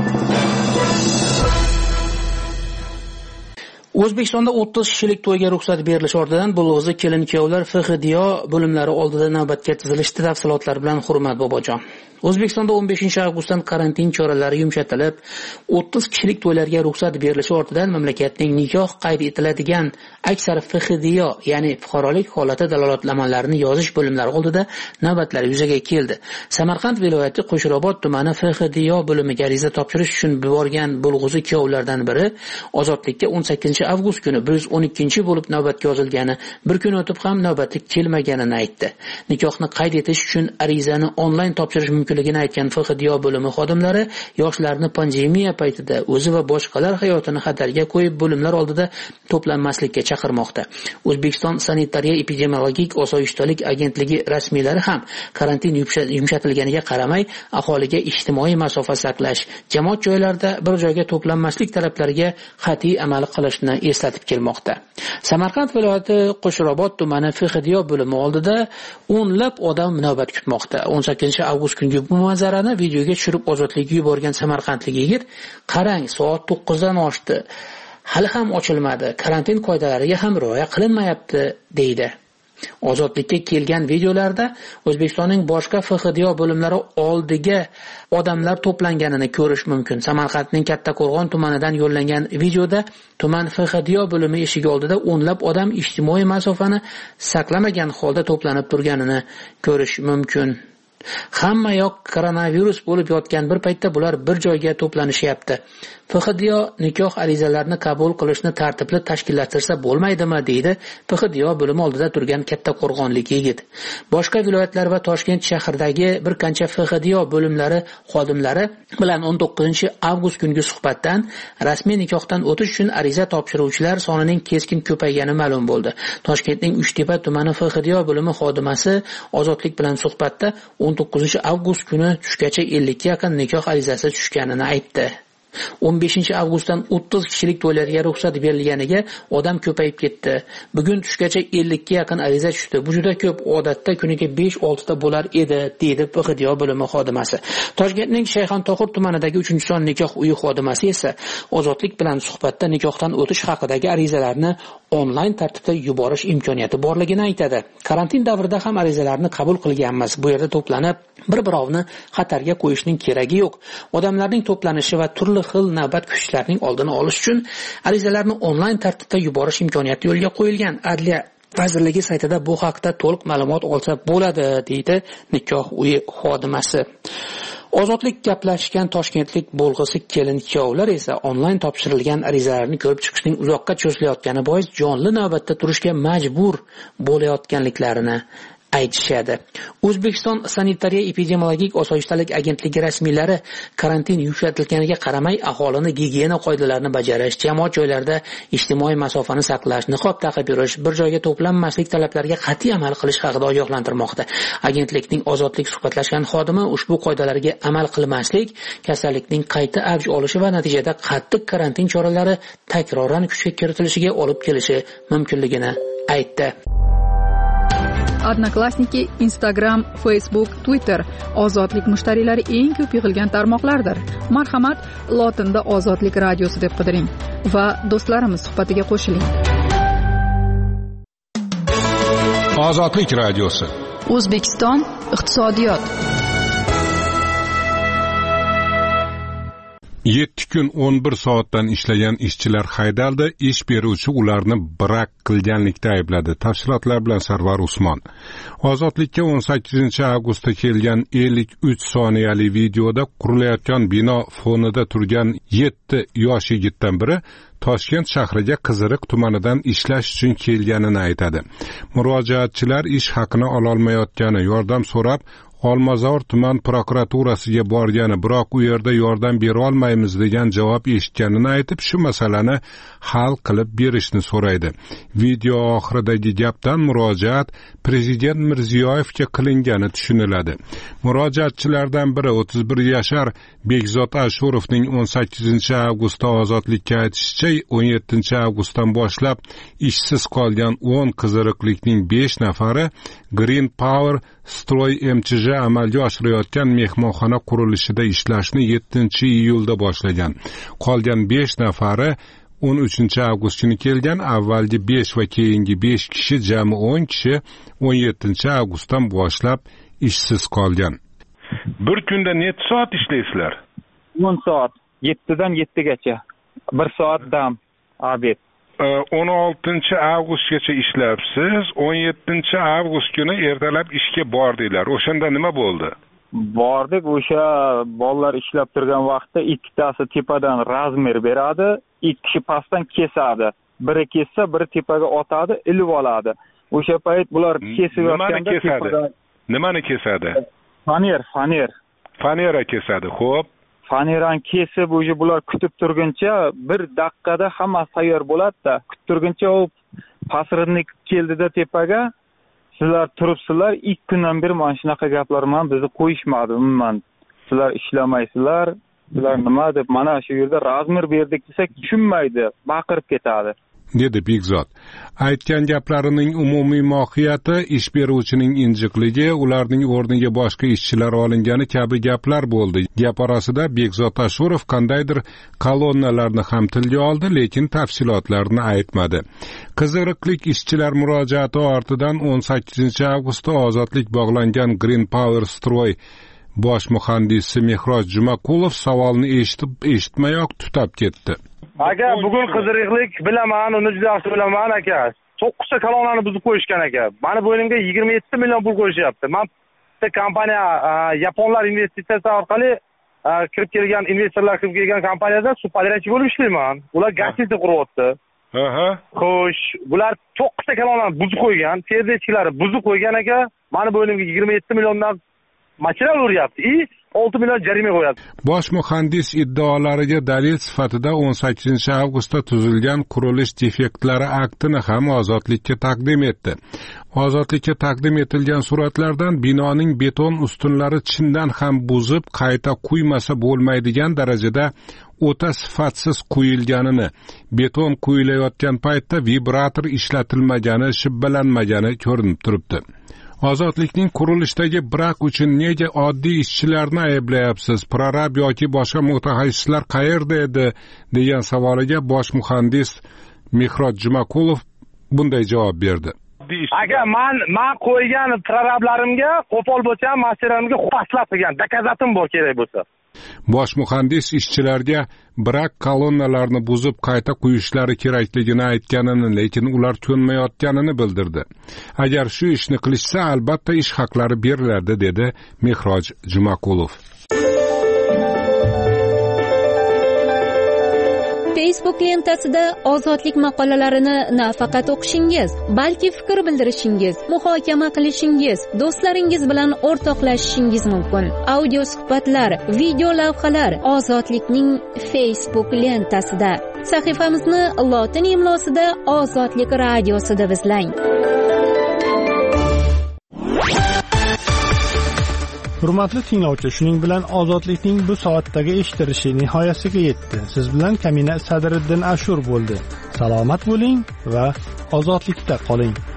O'zbekistonda o'ttiz kishilik to'yga ruxsat berilishi ortidan bulg'uzi kelin-kuyovlar F X D O bo'limlari oldida navbatga tizilishdi. Tafsilotlar bilan Hurmat Bobojon. O'zbekistonda o'n beshinchi avgustdan karantin choralari yumshatilib, o'ttiz kishilik to'ylarga ruxsat berilishi ortidan mamlakatning nikoh qayd etiladigan aksar F X D O, ya'ni fuqarolik holati dalolatnomalarini yozish bo'limlari oldida navbatlar yuzaga keldi. Samarqand viloyati Qo'shrobod tumani F X D O bo'limiga ariza topshirish uchun yuborgan bulg'uzi kuyovlardan biri ozodlikka o'n sakkizinchi avgust kuni bir yuz o'n ikkinchi bo'lib navbatga yozilgani, bir kun o'tib ham navbati kelmaganini aytdi. Nikohni qayd etish uchun arizani onlayn topshirish mumkinligini aytgan F X D O bo'limi xodimlari yoshlarni pandemiya paytida o'zi va boshqalar hayotini xatarga qo'yib bo'limlar oldida to'planmaslikka chaqirmoqda. O'zbekiston sanitariya epidemiologik osoyishtalik agentligi rasmiylari ham karantin yumshatilganiga qaramay aholiga ijtimoiy masofa saqlash, jamoat joylarida bir joyga to'planmaslik talablariga qat'iy amal qilishni eslatib kelmoqda. Samarqand viloyati Qo'shrobod tumani F X D O bo'limi oldida o'nlab odam navbat kutmoqda. o'n sakkizinchi avgust kungi bu manzarani videoga tushirib ozodlikka yuborgan samarqandlik yigit, qarang, soat to'qqizdan oshdi. Hali ham ochilmadi. Karantin qoidalariga ham rioya qilinmayapti, deydi. Ozodlikka kelgan videolarda O'zbekistonning boshqa F X D O bo'limlari oldiga odamlar to'planganini ko'rish mumkin. Samarqandning Kattaqo'rg'on tumanidan yo'llangan videoda tuman F X D O bo'limi eshigi oldida o'nlab odam ijtimoiy masofani saqlamagan holda to'planib turganini ko'rish mumkin. Hamma yoq koronavirus bo'lib yotgan bir paytda bular bir joyga to'planishyapti. F X D O nikoh arizalarini qabul qilishni tartibli tashkillattirsa bo'lmaydimi, deydi F X D O bo'limi oldida turgan Kattaqo'rg'onlik yigit. Boshqa viloyatlar va Toshkent shahridagi bir qancha F X D O bo'limlari xodimlari bilan o'n to'qqizinchi avgust kungi suhbatdan rasmiy nikohdan o'tish uchun ariza topshiruvchilar sonining keskin ko'paygani ma'lum bo'ldi. Toshkentning Uchtepa tumani F X D O bo'limi xodimasi Ozodlik bilan suhbatda o'n to'qqizinchi avgust kuni tushgacha ellikka yaqin nikoh arizasi tushganini aytdi. o'n beshinchi avgustdan o'ttiz kishilik to'ylarga ruxsat berilganiga odam ko'payib ketdi. Bugun tushgacha ellikka yaqin ariza tushdi. Bu juda ko'p, odatda kuniga besh olti ta bo'lar edi, deydi F X D O bo'limi xodimasi. Toshkentning Shayxontohur tumanidagi uchinchi son nikoh uyi xodimasi esa Ozodlik bilan suhbatda nikohdan o'tish haqidagi arizalarni onlayn tartibda yuborish imkoniyati borligini aytadi. Karantin davrida ham arizalarni qabul qilganmiz. Bu yerda to'planib bir-birovni xatarga qo'yishning keragi yo'q. Odamlarning to'planishi va turli xil navbat kutishlarining oldini olish uchun arizalarni onlayn tartibda yuborish imkoniyati yo'lga qo'yilgan. Adliya vazirligi saytida bu haqda to'liq ma'lumot olsa bo'ladi, deydi nikoh uyi xodimasi. Ozodlik gaplashgan toshkentlik bo'lg'isi kelin kuyovlar esa onlayn topshirilgan arizalarni ko'rib chiqishning uzoqqa cho'zilayotgani bois jonli navbatda turishga majbur bo'layotganliklarini aytishadi. O'zbekiston sanitariya epidemiologik osoyishtalik agentligi rasmiylari karantin yumshatilganiga qaramay aholini gigiyena qoidalarini bajarish, jamoat joylarida ijtimoiy masofani saqlash, niqob taqib yurish, bir joyga to'planmaslik talablariga qat'iy amal qilish haqida ogohlantirmoqda. Agentlikning ozodlik suhbatlashgan xodimi ushbu qoidalarga amal qilmaslik kasallikning qayta avj olishi va natijada qattiq karantin choralari takroran kuchga kiritilishiga olib kelishi mumkinligini aytdi. Odnoklassniki, Instagram, Facebook, Twitter ozodlik mushtariylari eng ko'p yig'ilgan tarmoqlardir. Marhamat, lotinda Ozodlik radiosi deb qidiring va do'stlarimiz suhbatiga qo'shiling. Ozodlik radiosi. O'zbekiston iqtisodiyot. yetti kun o'n bir soatdan ishlagan ishchilar haydaldi, ish beruvchi ularni brak qilganlikda aybladi. Tafsilotlar bilan Sarvar Usmon. Ozodlikka o'n sakkizinchi avgustda kelgan ellik uch soniyali videoda qurilayotgan bino fonida turgan yetti yosh yigitdan biri Toshkent shahriga Qiziriq tumanidan ishlash uchun kelganini aytadi. Murojaatchilar ish haqini ola olmayotgani, yordam so'rab Olmazor tuman prokuraturasiga borgani, biroq u yerda yordam bera olmaymiz degan javob eshitganini aytib, shu masalani hal qilib berishni so'raydi. Video oxiridagi gapdan murojaat Prezident Mirziyoyevga qilingani tushuniladi. Murojaatchilardan biri o'ttiz bir yashar Bekzod Ashurovning o'n sakkizinchi avgustda ozodlikka aytishicha, o'n yettinchi avgustdan boshlab ishsiz qolgan o'n qiziriqlikning besh nafari Green Power Stroy M C J amalga oshirayotgan mehmonxona qurilishida ishlashni yettinchi iyulda boshlagan. Qolgan besh nafari o'n uchinchi avgust kuni kelgan. Avvalgi besh va keyingi besh kishi, jami o'n kishi o'n yettinchi avgustdan boshlab ishsiz qolgan. Bir kunda necha soat ishlaysizlar? o'n soat, yettidan yettigacha. bir soat dam, obed. o'n oltinchi avgustgacha ishlabsiz, o'n yettinchi avgust kuni ertalab ishga bordinglar. O'shanda nima bo'ldi? Bordik, o'sha bolalar ishlab turgan vaqtda ikkitasi tepadan razmer beradi, ikki kishi pastdan kesadi. Biri kessa, biri tepaga otadi, ilib oladi. O'sha payt bular kesib yotganda tepadan nimani kesadi? Faner, faner. Fanera kesadi, xo'p. Faneran kesib, o'sha bular kutib turguncha bir daqiqada hammasi tayyor bo'ladi-da. Kutib turguncha u pasridnik keldida tepaga, sizlar turibsizlar, ikki kundan beri mana shunaqa gaplar bilan bizni qo'yishmadi umuman. Sizlar ishlamaysizlar, sizlar nima deb mana shu yerda razmer berdik desak tushunmaydi, baqirib ketadi. dedi Bekzod. Aytgan gaplarining umumiy mohiyati ish beruvchining injiqligi, ularning o'rniga boshqa ishchilar olingani kabi gaplar bo'ldi. Gap orasida Bekzod Ashurov qandaydir kolonnalarni ham tilga oldi, lekin tafsilotlarni aytmadi. Qiziriqlik ishchilar murojaati ortidan o'n sakkizinchi avgustda ozodlik bog'langan Green Power Stroy bosh muhandisi Mehroj Jumakulov savolni eshitib eshitmayoq tutab ketdi. Aka, bugun qiziriqlik bilaman, uni juda yaxshi bilaman aka. to'qqizta kolonnani buzib qo'yishgan aka. Mani bo'ynimga yigirma yetti million pul qo'yishyapti. Men bitta kompaniya yaponlar investitsiyasi orqali kirib kelgan investorlar kirib kelgan kompaniyada subpodrachnik bo'lib ishlayman. Ular gazetni quryapti. Aha. Xo'sh, bular to'qqizta kolonnani buzib qo'ygan, terdechkilari buzib qo'ygan aka. Mani bo'ynimga yigirma yetti milliondan mashina uryapti. I olti million jarima qo'yadi. Bosh muhandis iddaolariga dalil sifatida o'n sakkizinchi avgustda tuzilgan qurilish defektlari aktini ham ozodlikka taqdim etdi. Ozodlikka taqdim etilgan suratlardan binoning beton ustunlari chindan ham buzib qayta quymasa bo'lmaydigan darajada o'ta sifatsiz quyilganini, beton quyilayotgan paytda vibrator ishlatilmagani, shibbalanmagani ko'rinib turibdi. Ozodlikning qurilishdagi brak uchun nega oddiy ishchilarni ayblayapsiz? Prorab yoki boshqa mutaxassislar qayerda edi degan savoliga bosh muhandis Mehroj Jumakulov bunday javob berdi. Aka, men men qo'ygan prorablarimga qo'pol bo'lsa ham masalarimga xaslab qilgan, dokazatim bor kerak bo'lsa. Bosh muhandis ishchilarga brak kolonnalarni buzib qayta quyishlari kerakligini aytganini, lekin ular ko'nmayotganini bildirdi. Agar shu ishni qilishsa, albatta ish haqlari beriladi, dedi Mehroj Jumakulov. Facebook lentasida ozodlik maqolalarini nafaqat o'qishingiz, balki fikr bildirishingiz, muhokama qilishingiz, do'stlaringiz bilan o'rtoqlashishingiz mumkin. Audio suhbatlar, video lavhalar ozodlikning Facebook lentasida. Sahifamizni lotin imlosida Ozodlik radiosi deb izlang. Hurmatli tinglovchi, shuning bilan ozodlikning bu soatdagi eshitilishi nihoyasiga yetdi. Siz bilan Kamina Sadriddin Ashur bo'ldi. Salomat bo'ling va ozodlikda qoling.